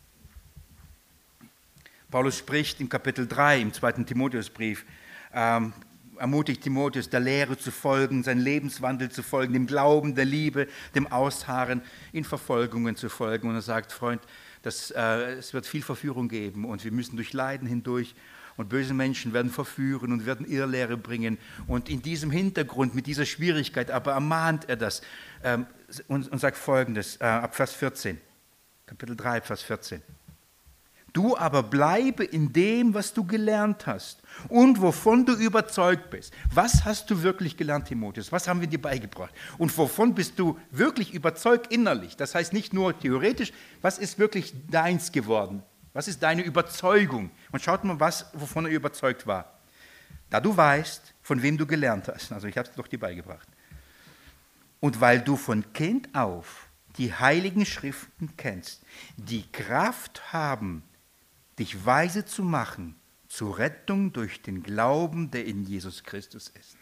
Paulus spricht im Kapitel 3, im 2. Timotheusbrief, ermutigt Timotheus, der Lehre zu folgen, seinen Lebenswandel zu folgen, dem Glauben, der Liebe, dem Ausharren, in Verfolgungen zu folgen. Und er sagt, Freund, es wird viel Verführung geben und wir müssen durch Leiden hindurch und böse Menschen werden verführen und werden Irrlehre bringen. Und in diesem Hintergrund, mit dieser Schwierigkeit, aber ermahnt er das und sagt Folgendes, ab Vers 14, Kapitel 3, Vers 14. Du aber bleibe in dem, was du gelernt hast und wovon du überzeugt bist. Was hast du wirklich gelernt, Timotheus? Was haben wir dir beigebracht? Und wovon bist du wirklich überzeugt innerlich? Das heißt nicht nur theoretisch, was ist wirklich deins geworden? Was ist deine Überzeugung? Und schaut mal, wovon er überzeugt war. Da du weißt, von wem du gelernt hast. Also ich habe es doch dir beigebracht. Und weil du von Kind auf die heiligen Schriften kennst, die Kraft haben, dich weise zu machen zur Rettung durch den Glauben, der in Jesus Christus ist.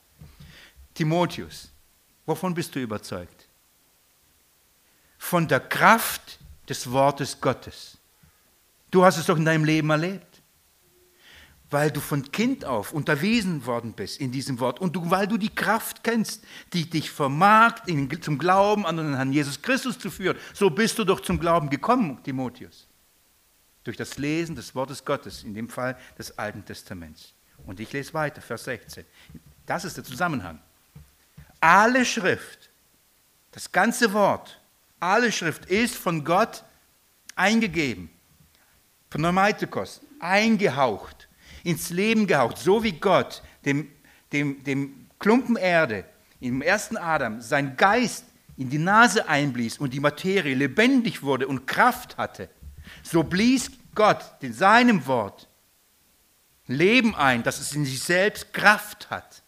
Timotheus, wovon bist du überzeugt? Von der Kraft des Wortes Gottes. Du hast es doch in deinem Leben erlebt. Weil du von Kind auf unterwiesen worden bist in diesem Wort und weil du die Kraft kennst, die dich vermag, zum Glauben an den Herrn Jesus Christus zu führen. So bist du doch zum Glauben gekommen, Timotheus. Durch das Lesen des Wortes Gottes, in dem Fall des Alten Testaments. Und ich lese weiter, Vers 16. Das ist der Zusammenhang. Alle Schrift, das ganze Wort, alle Schrift ist von Gott eingegeben, von Pneumatikos, eingehaucht, ins Leben gehaucht, so wie Gott dem Klumpen Erde, im ersten Adam, sein Geist in die Nase einblies und die Materie lebendig wurde und Kraft hatte. So blies Gott in seinem Wort Leben ein, dass es in sich selbst Kraft hat.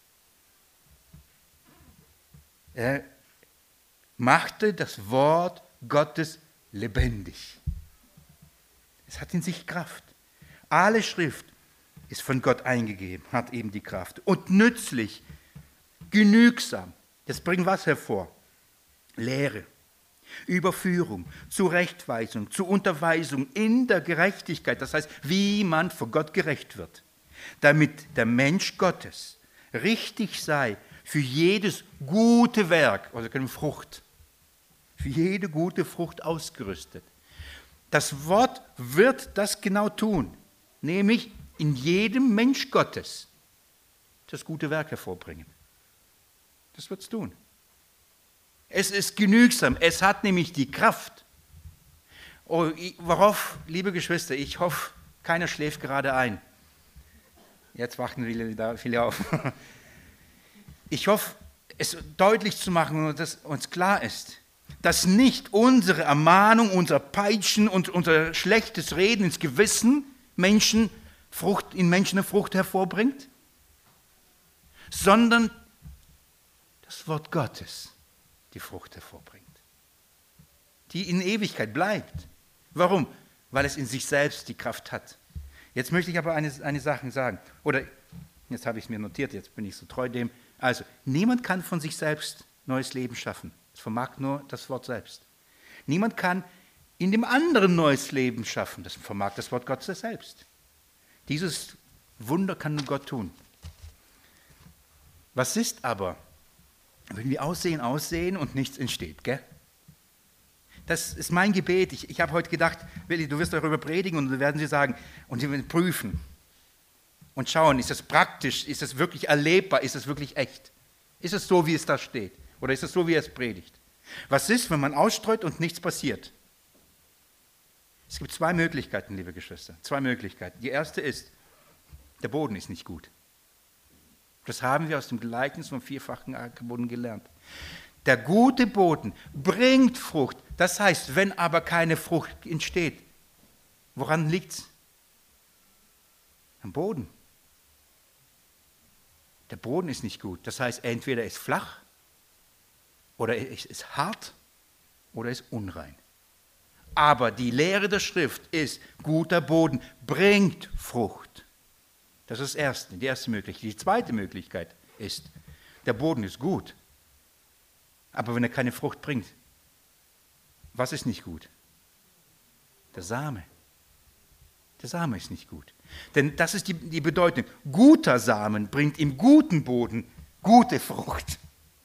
Er machte das Wort Gottes lebendig. Es hat in sich Kraft. Alle Schrift ist von Gott eingegeben, hat eben die Kraft. Und nützlich, genügsam. Das bringt was hervor? Lehre. Überführung, Zurechtweisung, zur Unterweisung in der Gerechtigkeit, das heißt, wie man vor Gott gerecht wird, damit der Mensch Gottes richtig sei für jedes gute Werk, also keine Frucht, für jede gute Frucht ausgerüstet. Das Wort wird das genau tun, nämlich in jedem Mensch Gottes das gute Werk hervorbringen. Das wird es tun. Es ist genügsam. Es hat nämlich die Kraft. Oh, worauf, liebe Geschwister, ich hoffe, keiner schläft gerade ein. Jetzt wachen viele auf. Ich hoffe, es deutlich zu machen, dass uns klar ist, dass nicht unsere Ermahnung, unser Peitschen und unser schlechtes Reden ins Gewissen in Menschen eine Frucht hervorbringt, sondern das Wort Gottes die Frucht hervorbringt, die in Ewigkeit bleibt. Warum? Weil es in sich selbst die Kraft hat. Jetzt möchte ich aber eine Sache sagen, oder jetzt habe ich es mir notiert, jetzt bin ich so treu dem. Also, niemand kann von sich selbst neues Leben schaffen. Es vermag nur das Wort selbst. Niemand kann in dem anderen neues Leben schaffen. Das vermag das Wort Gottes selbst. Dieses Wunder kann nur Gott tun. Was ist aber, wenn wir aussehen und nichts entsteht, gell? Das ist mein Gebet. Ich habe heute gedacht, Willi, du wirst darüber predigen und dann werden sie sagen, und sie werden prüfen und schauen, ist das praktisch, ist das wirklich erlebbar, ist das wirklich echt? Ist es so, wie es da steht? Oder ist es so, wie er es predigt? Was ist, wenn man ausstreut und nichts passiert? Es gibt zwei Möglichkeiten, liebe Geschwister. Zwei Möglichkeiten. Die erste ist, der Boden ist nicht gut. Das haben wir aus dem Gleichnis vom vierfachen Ackerboden gelernt. Der gute Boden bringt Frucht. Das heißt, wenn aber keine Frucht entsteht, woran liegt es? Am Boden. Der Boden ist nicht gut. Das heißt, entweder er ist flach, oder er ist hart, oder er ist unrein. Aber die Lehre der Schrift ist, guter Boden bringt Frucht. Das ist die erste Möglichkeit. Die zweite Möglichkeit ist, der Boden ist gut, aber wenn er keine Frucht bringt, was ist nicht gut? Der Same. Der Same ist nicht gut. Denn das ist die Bedeutung. Guter Samen bringt im guten Boden gute Frucht.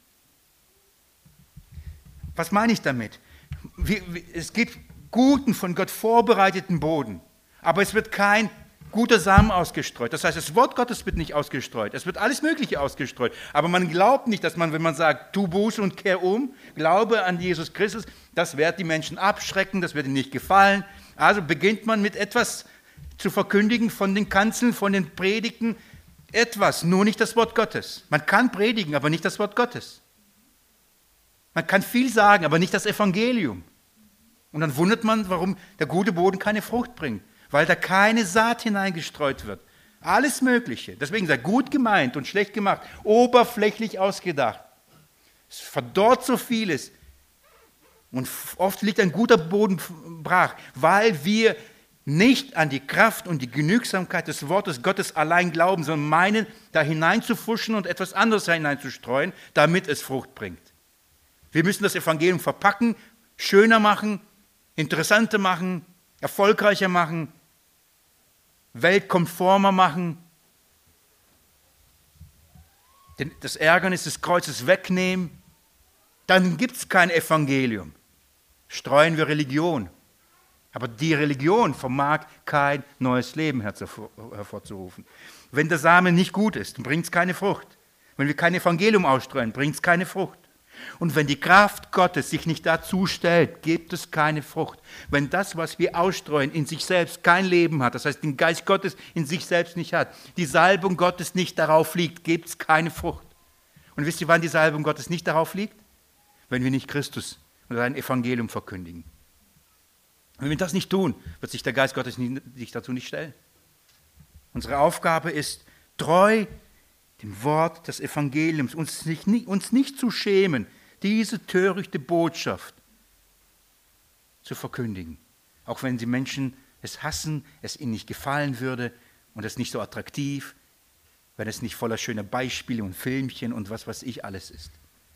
Was meine ich damit? Es gibt guten, von Gott vorbereiteten Boden, aber es wird kein guter Samen ausgestreut. Das heißt, das Wort Gottes wird nicht ausgestreut. Es wird alles Mögliche ausgestreut. Aber man glaubt nicht, dass man, wenn man sagt, tu Buße und kehr um, glaube an Jesus Christus, das wird die Menschen abschrecken, das wird ihnen nicht gefallen. Also beginnt man mit etwas zu verkündigen von den Kanzeln, von den Predigten, etwas, nur nicht das Wort Gottes. Man kann predigen, aber nicht das Wort Gottes. Man kann viel sagen, aber nicht das Evangelium. Und dann wundert man, warum der gute Boden keine Frucht bringt. Weil da keine Saat hineingestreut wird. Alles Mögliche. Deswegen sei gut gemeint und schlecht gemacht, oberflächlich ausgedacht. Es verdorrt so vieles. Und oft liegt ein guter Boden brach, weil wir nicht an die Kraft und die Genügsamkeit des Wortes Gottes allein glauben, sondern meinen, da hineinzufuschen und etwas anderes hineinzustreuen, damit es Frucht bringt. Wir müssen das Evangelium verpacken, schöner machen, interessanter machen, erfolgreicher machen, weltkonformer machen, das Ärgernis des Kreuzes wegnehmen, dann gibt es kein Evangelium. Streuen wir Religion. Aber die Religion vermag kein neues Leben hervorzurufen. Wenn der Samen nicht gut ist, dann bringt es keine Frucht. Wenn wir kein Evangelium ausstreuen, bringt es keine Frucht. Und wenn die Kraft Gottes sich nicht dazu stellt, gibt es keine Frucht. Wenn das, was wir ausstreuen, in sich selbst kein Leben hat, das heißt, den Geist Gottes in sich selbst nicht hat, die Salbung Gottes nicht darauf liegt, gibt es keine Frucht. Und wisst ihr, wann die Salbung Gottes nicht darauf liegt? Wenn wir nicht Christus oder sein Evangelium verkündigen. Wenn wir das nicht tun, wird sich der Geist Gottes sich dazu nicht stellen. Unsere Aufgabe ist, treu dem Wort des Evangeliums, uns nicht zu schämen, diese törichte Botschaft zu verkündigen. Auch wenn die Menschen es hassen, es ihnen nicht gefallen würde und es nicht so attraktiv, wenn es nicht voller schöner Beispiele und Filmchen und was weiß ich alles ist.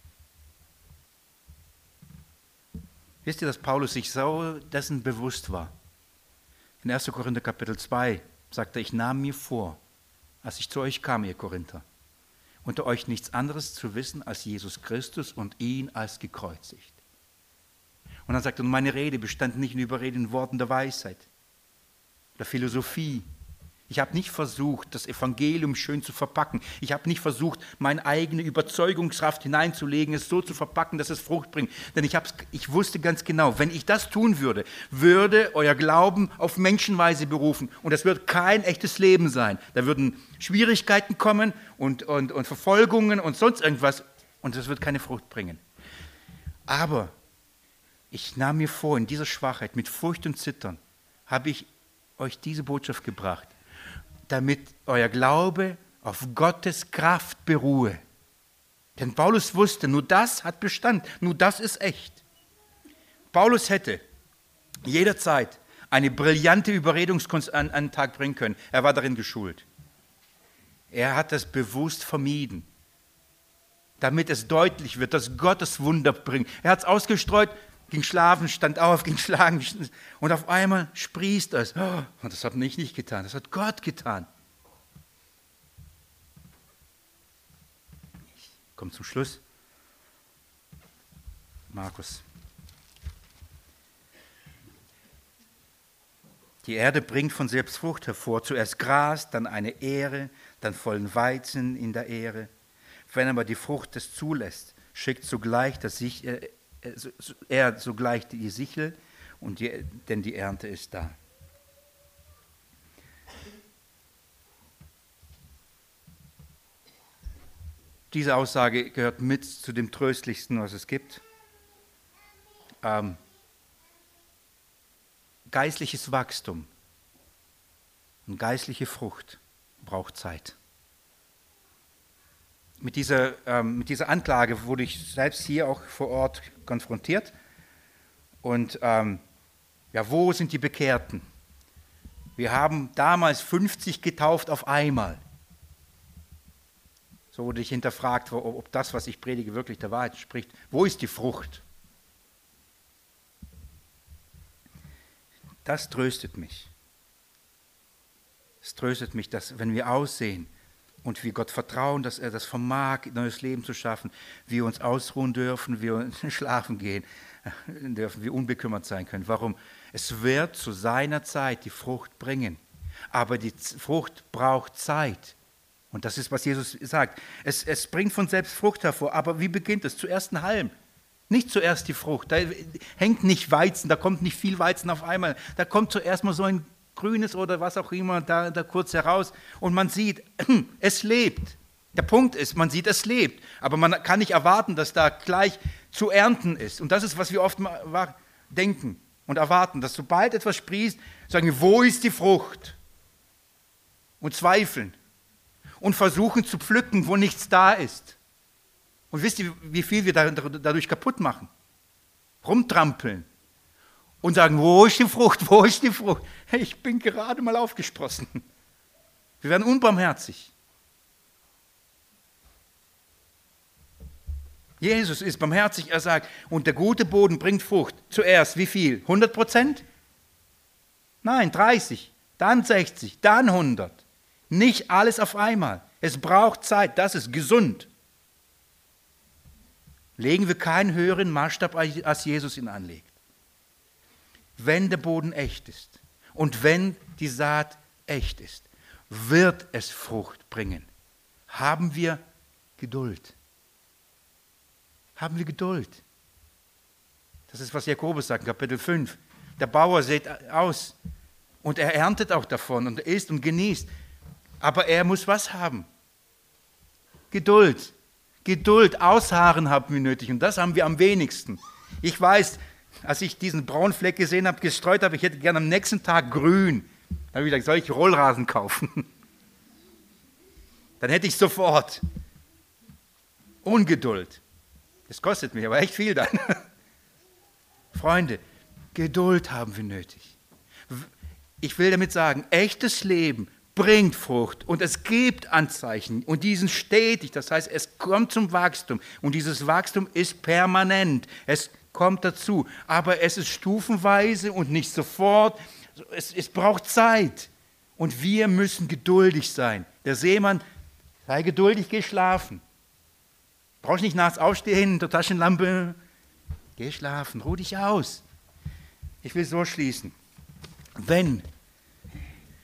Wisst ihr, dass Paulus sich so dessen bewusst war? In 1. Korinther Kapitel 2 sagt er, ich nahm mir vor, als ich zu euch kam, ihr Korinther, unter euch nichts anderes zu wissen als Jesus Christus und ihn als gekreuzigt. Und dann sagt er, meine Rede bestand nicht in überredenden Worten der Weisheit, der Philosophie, Ich habe nicht versucht, das Evangelium schön zu verpacken. Ich habe nicht versucht, meine eigene Überzeugungskraft hineinzulegen, es so zu verpacken, dass es Frucht bringt. Denn ich wusste ganz genau, wenn ich das tun würde, würde euer Glauben auf Menschenweise berufen. Und das wird kein echtes Leben sein. Da würden Schwierigkeiten kommen und Verfolgungen und sonst irgendwas. Und das wird keine Frucht bringen. Aber ich nahm mir vor, in dieser Schwachheit, mit Furcht und Zittern, habe ich euch diese Botschaft gebracht, damit euer Glaube auf Gottes Kraft beruhe. Denn Paulus wusste, nur das hat Bestand, nur das ist echt. Paulus hätte jederzeit eine brillante Überredungskunst an den Tag bringen können. Er war darin geschult. Er hat das bewusst vermieden, damit es deutlich wird, dass Gott das Wunder bringt. Er hat es ausgestreut, ging schlafen, stand auf, ging schlagen und auf einmal sprießt es. Oh, und das hat ich nicht getan, das hat Gott getan. Ich komme zum Schluss. Markus. Die Erde bringt von selbst Frucht hervor, zuerst Gras, dann eine Ähre, dann vollen Weizen in der Ähre. Wenn aber die Frucht es zulässt, schickt sogleich sogleich die Sichel, denn die Ernte ist da. Diese Aussage gehört mit zu dem Tröstlichsten, was es gibt. Geistliches Wachstum und geistliche Frucht braucht Zeit. Mit dieser Anklage wurde ich selbst hier auch vor Ort konfrontiert. Und wo sind die Bekehrten? Wir haben damals 50 getauft auf einmal. So wurde ich hinterfragt, ob das, was ich predige, wirklich der Wahrheit spricht. Wo ist die Frucht? Das tröstet mich. Es tröstet mich, dass wenn wir aussehen, und wir Gott vertrauen, dass er das vermag, neues Leben zu schaffen, wir uns ausruhen dürfen, wir schlafen gehen dürfen, wir unbekümmert sein können. Warum? Es wird zu seiner Zeit die Frucht bringen. Aber die Frucht braucht Zeit. Und das ist, was Jesus sagt. Es bringt von selbst Frucht hervor. Aber wie beginnt es? Zuerst ein Halm. Nicht zuerst die Frucht. Da hängt nicht Weizen, da kommt nicht viel Weizen auf einmal. Da kommt zuerst mal so ein Grünes oder was auch immer da kurz heraus und man sieht, es lebt. Der Punkt ist, man sieht, es lebt, aber man kann nicht erwarten, dass da gleich zu ernten ist. Und das ist, was wir oft denken und erwarten, dass sobald etwas sprießt, sagen wir, wo ist die Frucht? Und zweifeln und versuchen zu pflücken, wo nichts da ist. Und wisst ihr, wie viel wir dadurch kaputt machen? Rumtrampeln. Und sagen, wo ist die Frucht, wo ist die Frucht? Hey, ich bin gerade mal aufgesprossen. Wir werden unbarmherzig. Jesus ist barmherzig, er sagt, und der gute Boden bringt Frucht. Zuerst wie viel? 100%? Nein, 30, dann 60, dann 100. Nicht alles auf einmal. Es braucht Zeit, das ist gesund. Legen wir keinen höheren Maßstab, als Jesus ihn anlegt. Wenn der Boden echt ist und wenn die Saat echt ist, wird es Frucht bringen. Haben wir Geduld. Haben wir Geduld. Das ist, was Jakobus sagt, Kapitel 5. Der Bauer sät aus und er erntet auch davon und er isst und genießt. Aber er muss was haben? Geduld. Geduld, ausharren haben wir nötig und das haben wir am wenigsten. Ich weiß, als ich diesen braunen Fleck gesehen habe, gestreut habe, ich hätte gerne am nächsten Tag grün. Dann habe ich gesagt, soll ich Rollrasen kaufen? Dann hätte ich sofort Ungeduld. Das kostet mich aber echt viel dann. Freunde, Geduld haben wir nötig. Ich will damit sagen, echtes Leben bringt Frucht und es gibt Anzeichen und die sind stetig. Das heißt, es kommt zum Wachstum und dieses Wachstum ist permanent. Es kommt dazu, aber es ist stufenweise und nicht sofort. Es braucht Zeit und wir müssen geduldig sein. Der Seemann, sei geduldig, geh schlafen. Brauchst nicht nachts aufstehen, der Taschenlampe, geh schlafen, ruh dich aus. Ich will so schließen. Wenn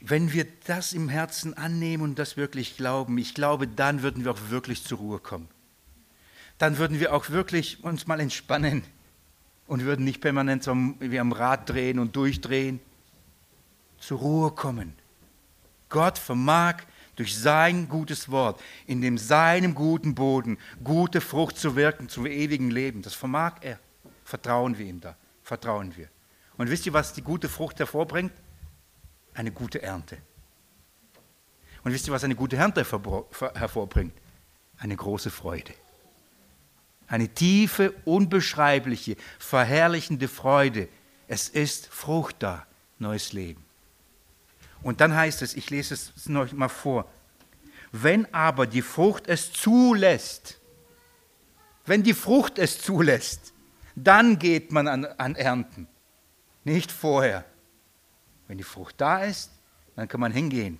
Wenn wir das im Herzen annehmen und das wirklich glauben, ich glaube, dann würden wir auch wirklich zur Ruhe kommen. Dann würden wir auch wirklich uns mal entspannen und würden nicht permanent so wie am Rad drehen und durchdrehen. Zur Ruhe kommen. Gott vermag durch sein gutes Wort, in dem seinem guten Boden, gute Frucht zu wirken zum ewigen Leben. Das vermag er. Vertrauen wir ihm da. Vertrauen wir. Und wisst ihr, was die gute Frucht hervorbringt? Eine gute Ernte. Und wisst ihr, was eine gute Ernte hervorbringt? Eine große Freude. Eine tiefe, unbeschreibliche, verherrlichende Freude. Es ist Frucht da, neues Leben. Und dann heißt es, ich lese es noch mal vor, wenn aber die Frucht es zulässt, wenn die Frucht es zulässt, dann geht man an Ernten, nicht vorher. Wenn die Frucht da ist, dann kann man hingehen.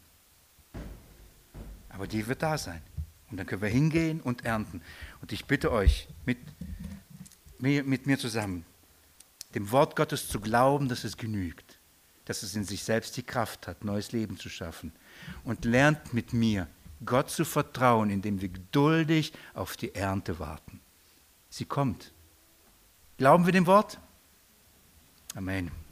Aber die wird da sein. Und dann können wir hingehen und ernten. Und ich bitte euch, mit mir zusammen, dem Wort Gottes zu glauben, dass es genügt. Dass es in sich selbst die Kraft hat, neues Leben zu schaffen. Und lernt mit mir, Gott zu vertrauen, indem wir geduldig auf die Ernte warten. Sie kommt. Glauben wir dem Wort? Amen.